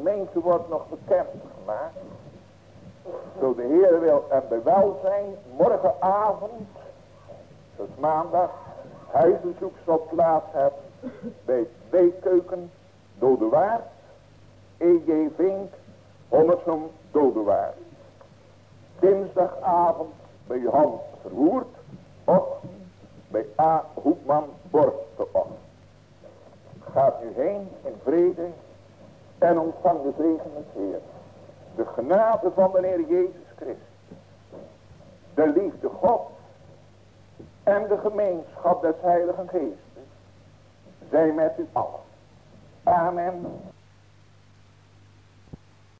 gemeente wordt nog bekend gemaakt. Zo de Heer wil en bij welzijn morgenavond, dus maandag, huisbezoek zal plaats hebben bij Beekeuken, Dodewaard, E J Vink, Hommersum, Dodewaard. Dinsdagavond bij Johan Verwoerd, ochtend bij A. Hoekman, Borsteocht. Gaat nu heen in vrede en ontvang de zegen des Heer. De genade van de Heer Jezus Christus, de liefde God en de gemeenschap des Heiligen Geestes zijn met u allen. Amen.